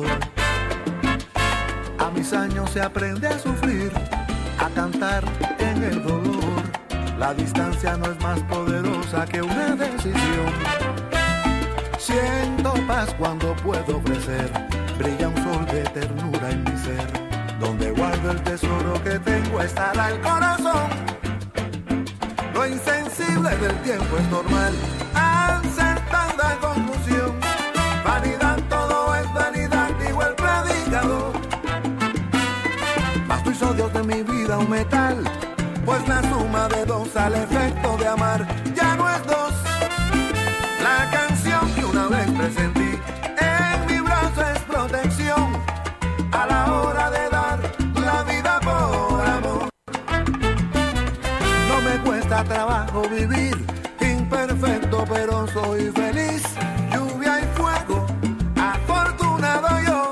A mis años se aprende a sufrir, a cantar en el dolor. La distancia no es más poderosa que una decisión. Siento paz cuando puedo ofrecer, brilla un sol de ternura en mi ser. Donde guardo el tesoro que tengo estará el corazón. Lo insensible del tiempo es normal, acertada conclusión. Vanidad, todo es vanidad, digo el predicador. Mas tú y sodio de mi vida un metal, pues la suma de dos al efecto de amar ya no es dos. La canción que una vez presentí en mi brazo es protección a la hora de dar la vida por amor. No me cuesta trabajo vivir, imperfecto pero soy feliz. Lluvia y fuego, afortunado yo.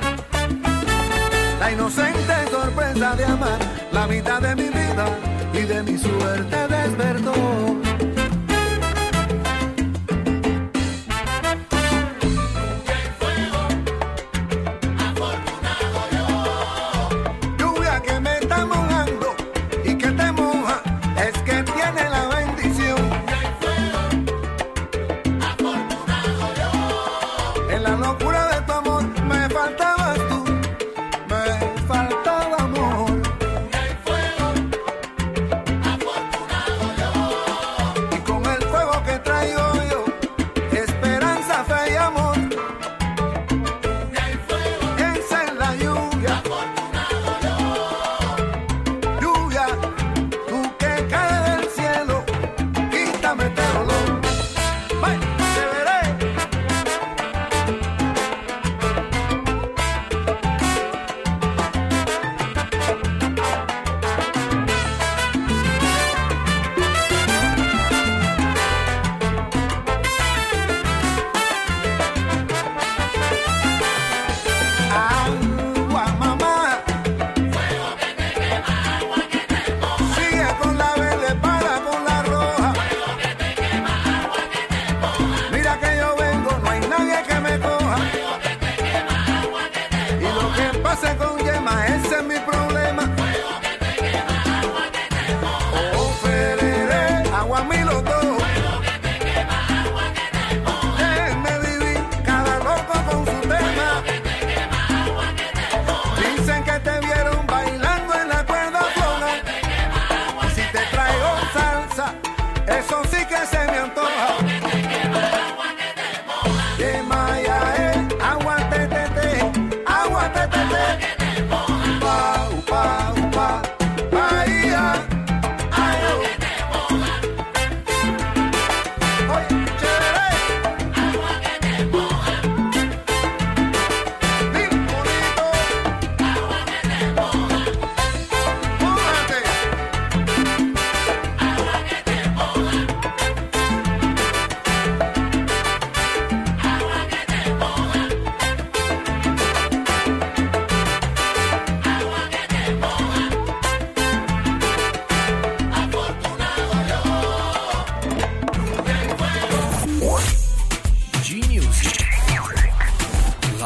La inocente sorpresa de amar, la mitad de mi vida y de mi suerte despertó.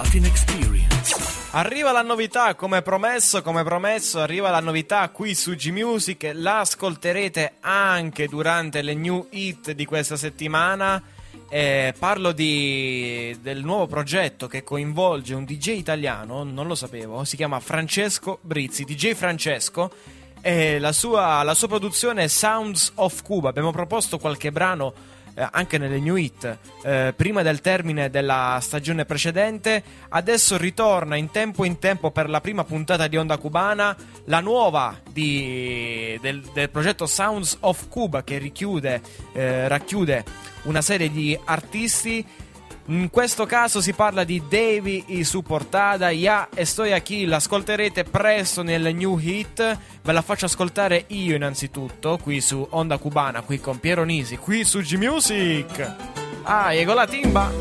Latin Experience. Arriva la novità, come promesso, come promesso, arriva la novità qui su G-Music, la ascolterete anche durante le new hit di questa settimana. Eh, parlo di, del nuovo progetto che coinvolge un D J italiano, non lo sapevo, si chiama Francesco Brizzi, D J Francesco, e la sua, la sua produzione è Sounds of Cuba. Abbiamo proposto qualche brano eh, anche nelle new hit eh, prima del termine della stagione precedente. Adesso ritorna in tempo in tempo per la prima puntata di Onda Cubana la nuova di, del, del progetto Sounds of Cuba, che richiude, eh, racchiude una serie di artisti. In questo caso si parla di Davey y su Portada, Ya Estoy Aquí. L'ascolterete presto nelle new hit. Ve la faccio ascoltare io innanzitutto qui su Onda Cubana, qui con Piero Nisi, qui su G-Music. Ah, llegó la timba.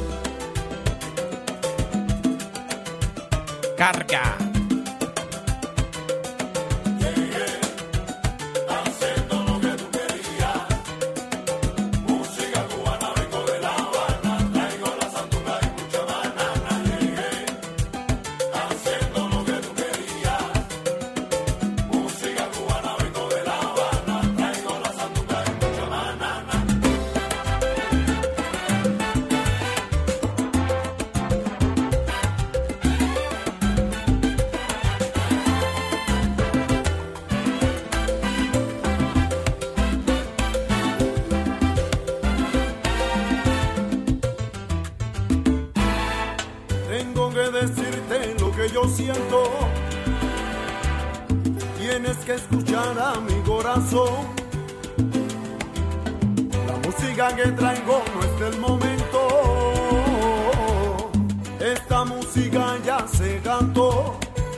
Carga. Siento, tienes que escuchar a mi corazón. La música que traigo no es del momento. Esta música ya se cantó.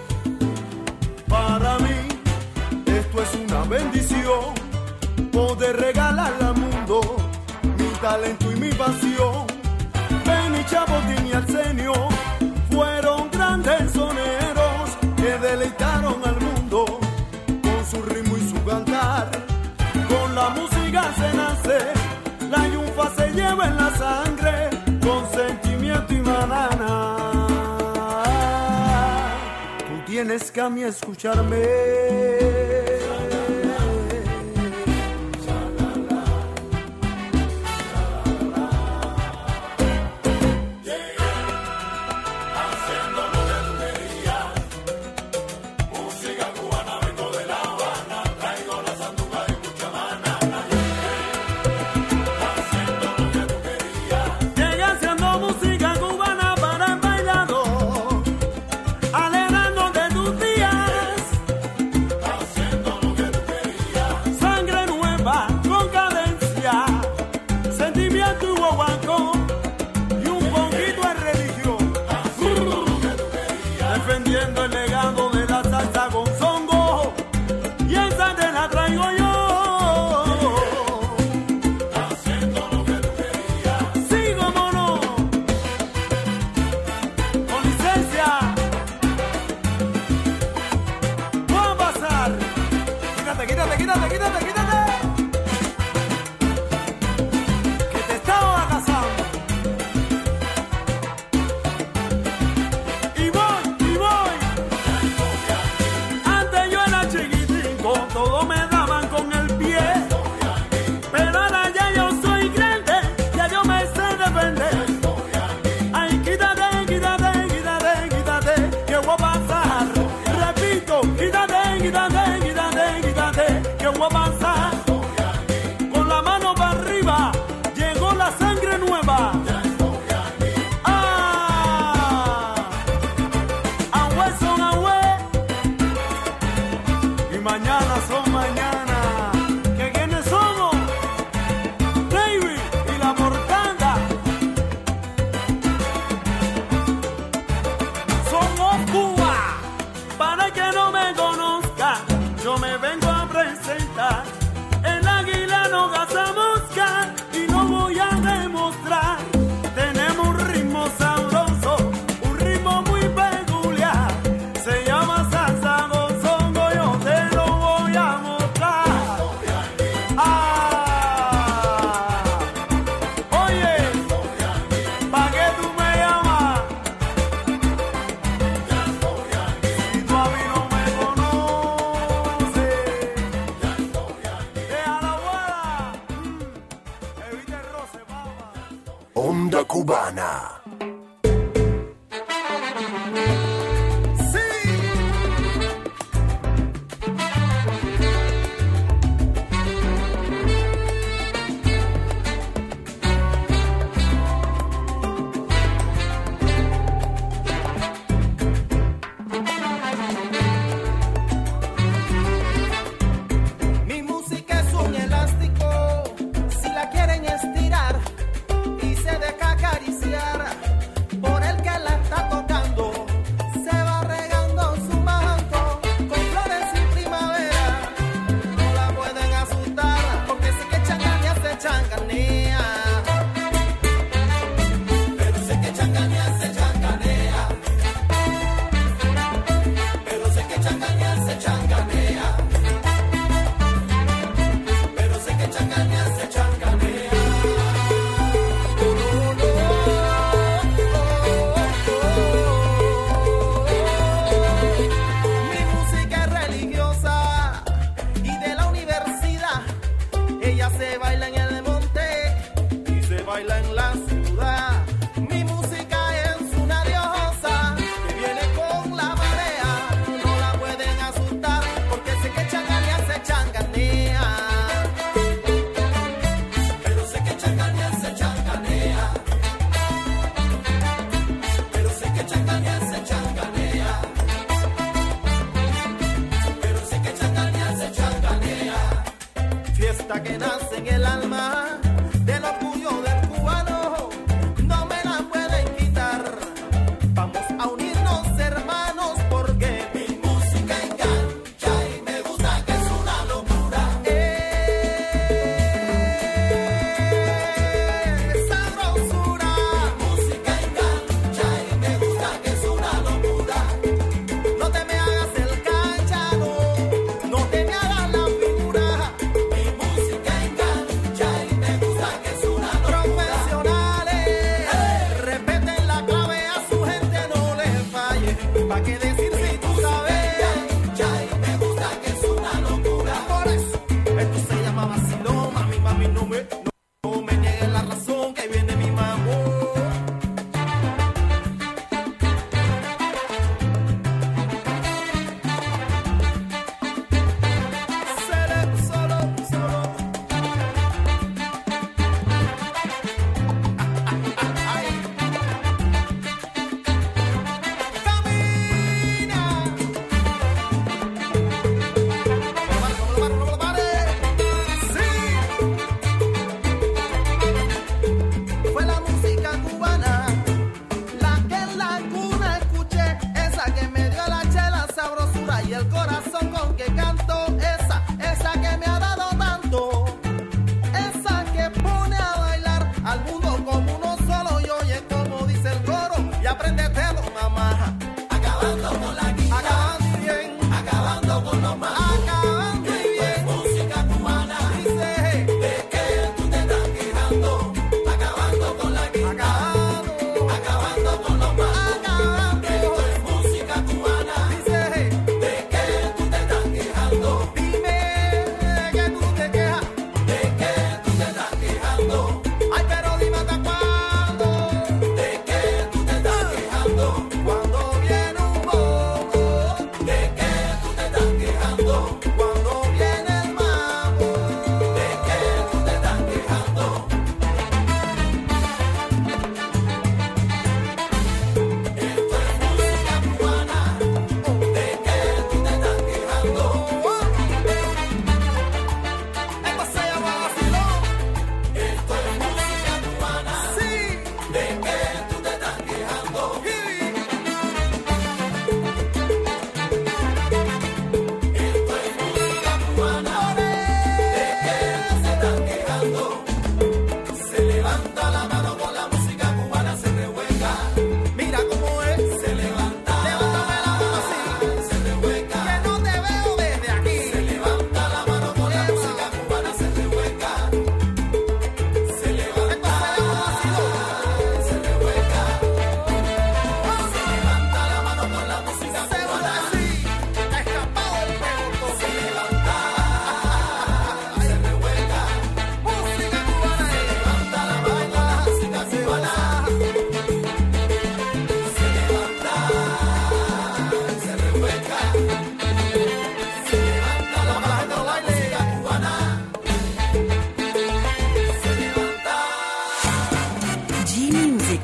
Para mí esto es una bendición, poder regalarle al mundo mi talento y mi pasión. Benny, Chabotín y Arsenio fueron grandes soneros que deleitaron al mundo con su ritmo y su cantar. Con la música se nace, la yunfa se lleva en la sangre, con sentimiento y manana. Tú tienes que a mí escucharme. una cubana. Mi música es un elástico, si la quieren estirar y se deja acariciar,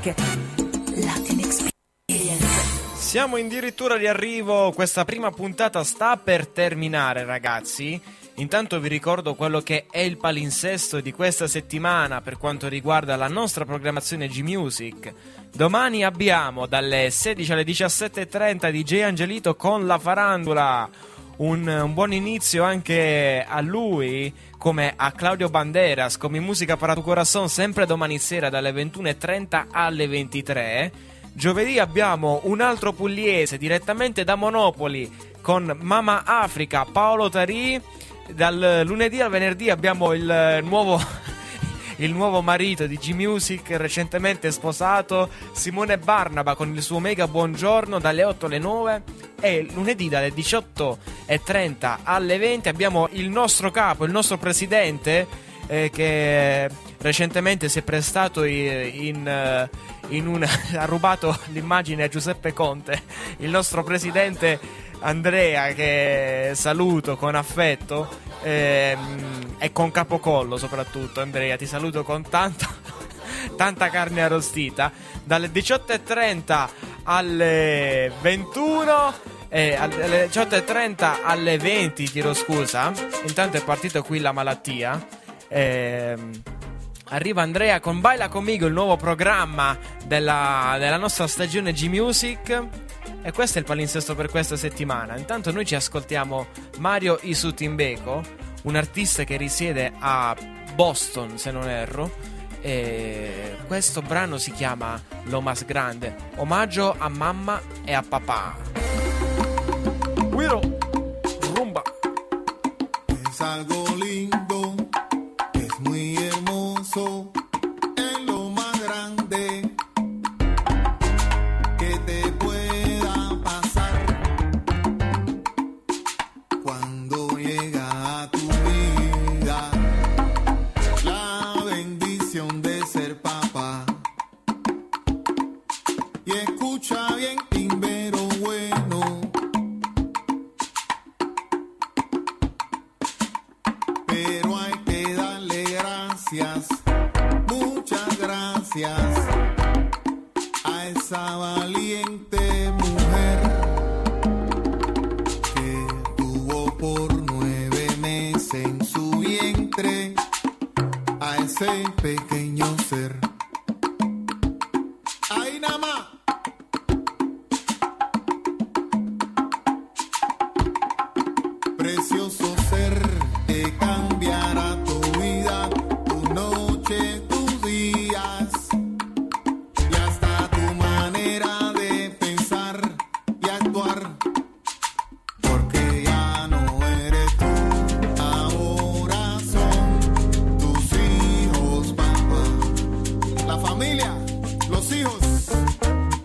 Music Latin Experience. Siamo addirittura di arrivo, questa prima puntata sta per terminare, ragazzi. Intanto vi ricordo quello che è il palinsesto di questa settimana per quanto riguarda la nostra programmazione G-Music. Domani abbiamo dalle sedici alle diciassette e trenta D J Angelito con la Farandula. Un, un buon inizio anche a lui, come a Claudio Banderas, come Musica para tu corazón, sempre domani sera dalle ventuno e trenta alle ventitré. Giovedì abbiamo un altro pugliese direttamente da Monopoli con Mama Africa, Paolo Tarì. Dal lunedì al venerdì abbiamo il nuovo il nuovo marito di G-Music, recentemente sposato, Simone Barnaba, con il suo mega buongiorno dalle otto alle nove. E lunedì dalle diciotto e trenta alle venti abbiamo il nostro capo, il nostro presidente, eh, che recentemente si è prestato in, in un ha rubato l'immagine a Giuseppe Conte, il nostro presidente Andrea, che saluto con affetto ehm, e con capocollo soprattutto. Andrea, ti saluto con tanto tanta carne arrostita. Dalle diciotto e trenta alle ventuno, eh, alle diciotto e trenta alle venti, chiedo scusa, intanto è partito qui la malattia. ehm, Arriva Andrea con Baila Conmigo, il nuovo programma della, della nostra stagione G-Music. E questo è il palinsesto per questa settimana. Intanto noi ci ascoltiamo Mario Isutimbeco, un artista che risiede a Boston, se non erro. E questo brano si chiama Lo Más Grande, omaggio a mamma e a papà. Guido, rumba. Es algo lindo, es muy hermoso, es lo más grande que te pueda pasar cuando llega a tu vida la bendición de ser papá. Y escucha bien, timbero bueno, pero hay que darle gracias, muchas gracias a esa valiente mujer que tuvo por nueve meses en su vientre a ese pequeño ser. Ahí nada más. Precioso ser que cambiará tu vida, tu noche, tus días y hasta tu manera de pensar y actuar, porque ya no eres tú, ahora son tus hijos, papá. La familia, los hijos.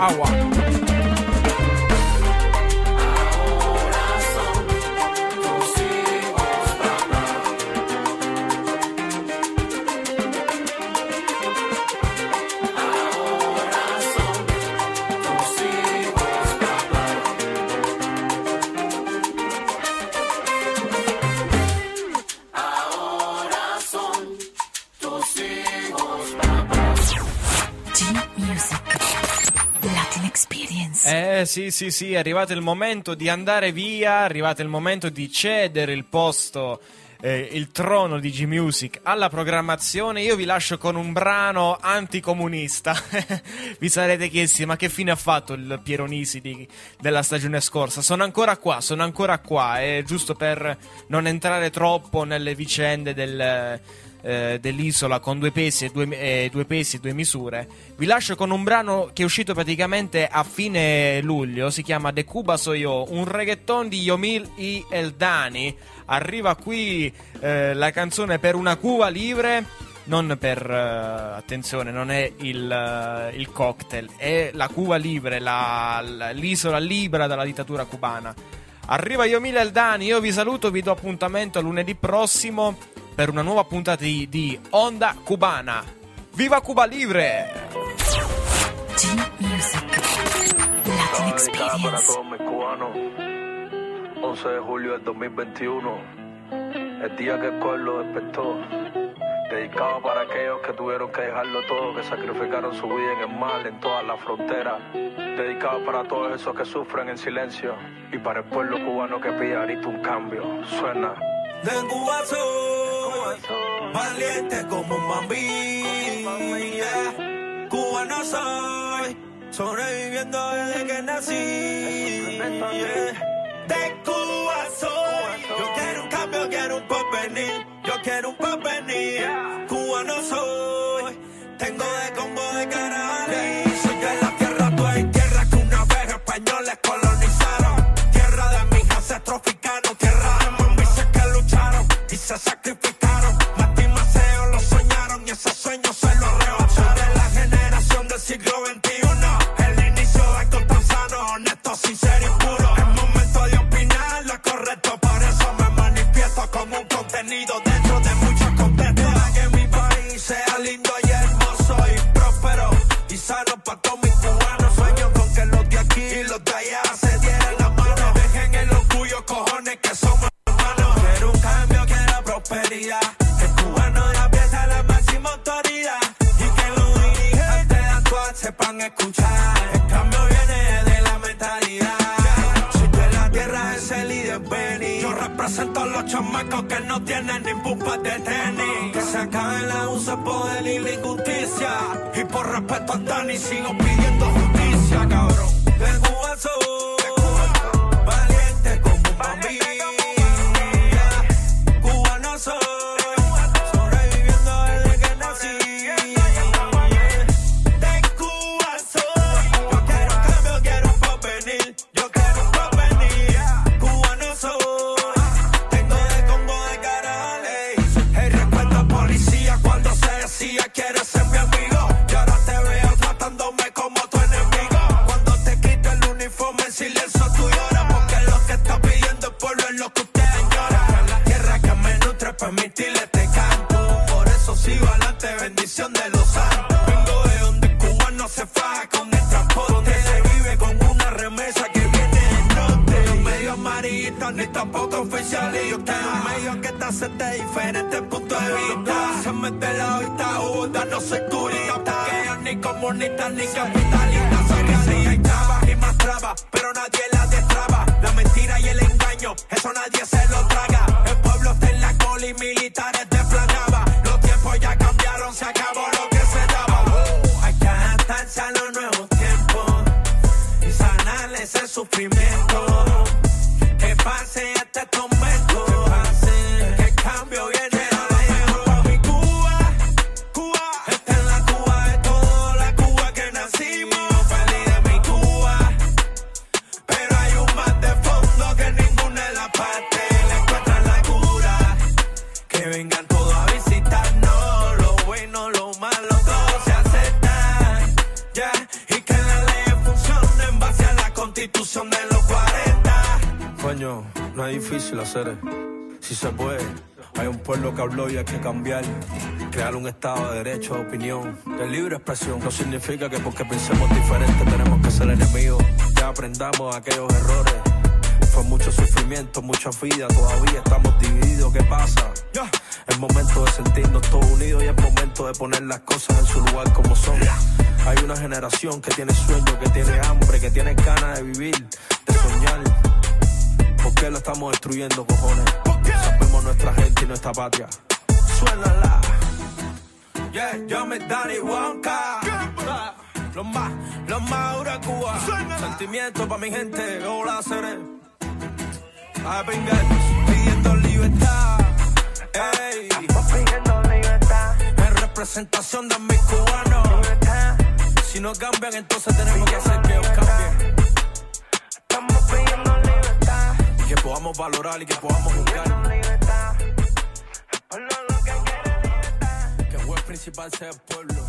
Agua. Eh sì sì sì, è arrivato il momento di andare via, è arrivato il momento di cedere il posto, eh, il trono di G-Music alla programmazione. Io vi lascio con un brano anticomunista. Vi sarete chiesti, ma che fine ha fatto il Piero Nisi di, della stagione scorsa? Sono ancora qua, sono ancora qua, è giusto per non entrare troppo nelle vicende del... Eh, dell'isola con due pesi e due, eh, due pesi e due misure. Vi lascio con un brano che è uscito praticamente a fine luglio, si chiama De Cuba Soy Yo, un reggaeton di Yomil y Eldani. Arriva qui eh, la canzone Per una Cuba Libre, non per uh, attenzione, non è il, uh, il cocktail, è la Cuba Libre, la, la, l'isola libera dalla dittatura cubana. Arriva Yomil Eldani, io vi saluto, vi do appuntamento a lunedì prossimo per una nuova puntata di, di Onda Cubana. Viva Cuba Libre! G-Music Latin Experience. Para todos mis cubanos, once de julio del dos mil veintiuno, el día que el pueblo despertó, dedicado para aquellos que tuvieron que dejarlo todo, que sacrificaron su vida en el mar, en todas las fronteras, dedicado para todos esos que sufren en silencio y para el pueblo cubano que pide ahorita un cambio. Suena. De Cuba soy, valiente como un bambí, yeah. Cubano soy, sobreviviendo desde que nací, yeah. De Cuba soy, yo quiero un cambio, quiero un porvenir, yo quiero un porvenir. Cubano soy, tengo de Congo de Carabalí, soy de la tierra, tú hay tierra que una vez españoles colonizaron, tierra de mis ancestros africanos, tierra de mambises que lucharon y se sacrificaron. Martín Maceo lo soñaron y ese sueño se lo arrebataron. De la generación del siglo veintiuno, el inicio de actos tan sanos, honestos, sinceros y puros. Es momento de opinar lo correcto, por eso me manifiesto con un contenido dentro de muchos contextos. Para que mi país sea lindo y hermoso y próspero y sano para todos mis cubanos. Sueño con que los de aquí y los de allá se dieran la mano. Dejen el orgullo, cojones, que somos hermanos. Quiero un cambio, quiero prosperidad. El cubano de a pie a la máxima autoridad y que los dirigentes actuales sepan escuchar. El cambio viene de la mentalidad. Soy de la tierra, es el líder Benny. Yo represento a los chamacos que no tienen ni pupas de tenis. Que se acabe el abuso, el poder y la injusticia. Y por respeto a Dani sigo pidiendo justicia, cabrón. De Cuba soy, valiente como un bambí. Cubano soy, sobreviviendo desde que nací. De Cuba soy, yo quiero un cambio, quiero un porvenir. Yo quiero un porvenir. Cubano soy, tengo de Congo de Carabalí. El respeto a policía cuando se decía quieres ser mi amigo. Y ahora te veo tratándome como tu enemigo. Cuando te quito el uniforme en silencio tú lloras, porque lo que está pidiendo el pueblo es lo que usted añora. La tierra que me nutre, permitirle este canto. Por eso sigo adelante, bendición de los santos. Vengo de donde Cuba no se faja con el transporte, donde se vive con una remesa que viene del norte. Los medios amarillistas ni tampoco oficiales, y usted es medio que te hace de diferentes puntos de vista. Se mete la vista justa, no soy turista, que yo ni comunista ni capitalista. Soy realidad y trabas y más trabas, pero nadie la destraba. La mentira y el engaño, eso nadie se lo traga. El pueblo está en la cola y militares de planaba. Los tiempos ya cambiaron, se acabó lo que se daba. Uh, hay que adaptarse a los nuevos tiempos y sanar ese sufrimiento. Que pase este tormento, que pase, que el cambio viene a lo mejor. Pa' mi Cuba, Cuba, esta es la Cuba de todo, la Cuba que nacimos. Feliz de mi Cuba, pero hay un más de fondo que ninguna de las partes le encuentran la cura. Que vengan todos a visitarnos, lo bueno, lo malo, todo se acepta, ya, yeah, y que la ley funcione. No es difícil hacer, si se puede. Hay un pueblo que habló y hay que cambiar. Crear un estado de derecho, de opinión, de libre expresión. No significa que porque pensemos diferente tenemos que ser enemigos. Ya aprendamos aquellos errores. Fue mucho sufrimiento, mucha vida, todavía estamos divididos. ¿Qué pasa? Es momento de sentirnos todos unidos y es momento de poner las cosas en su lugar como son. Hay una generación que tiene sueño, que tiene hambre, que tiene ganas de vivir, de soñar. ¿Por qué lo estamos destruyendo, cojones? Sabemos nuestra gente y nuestra patria. Suénala. Yeah, yo me Danny Wonka. Los más, los más duros de Cuba. Sentimiento pa' mi gente, hola seré. A vengar, pidiendo libertad. Ey, estamos pidiendo libertad. En representación de mis cubanos. Libertad. Si no cambian, entonces tenemos que hacer que ellos cambien. Estamos pidiendo libertad. Y que podamos valorar y que podamos juzgar. Libertad. Que el juez principal sea el pueblo.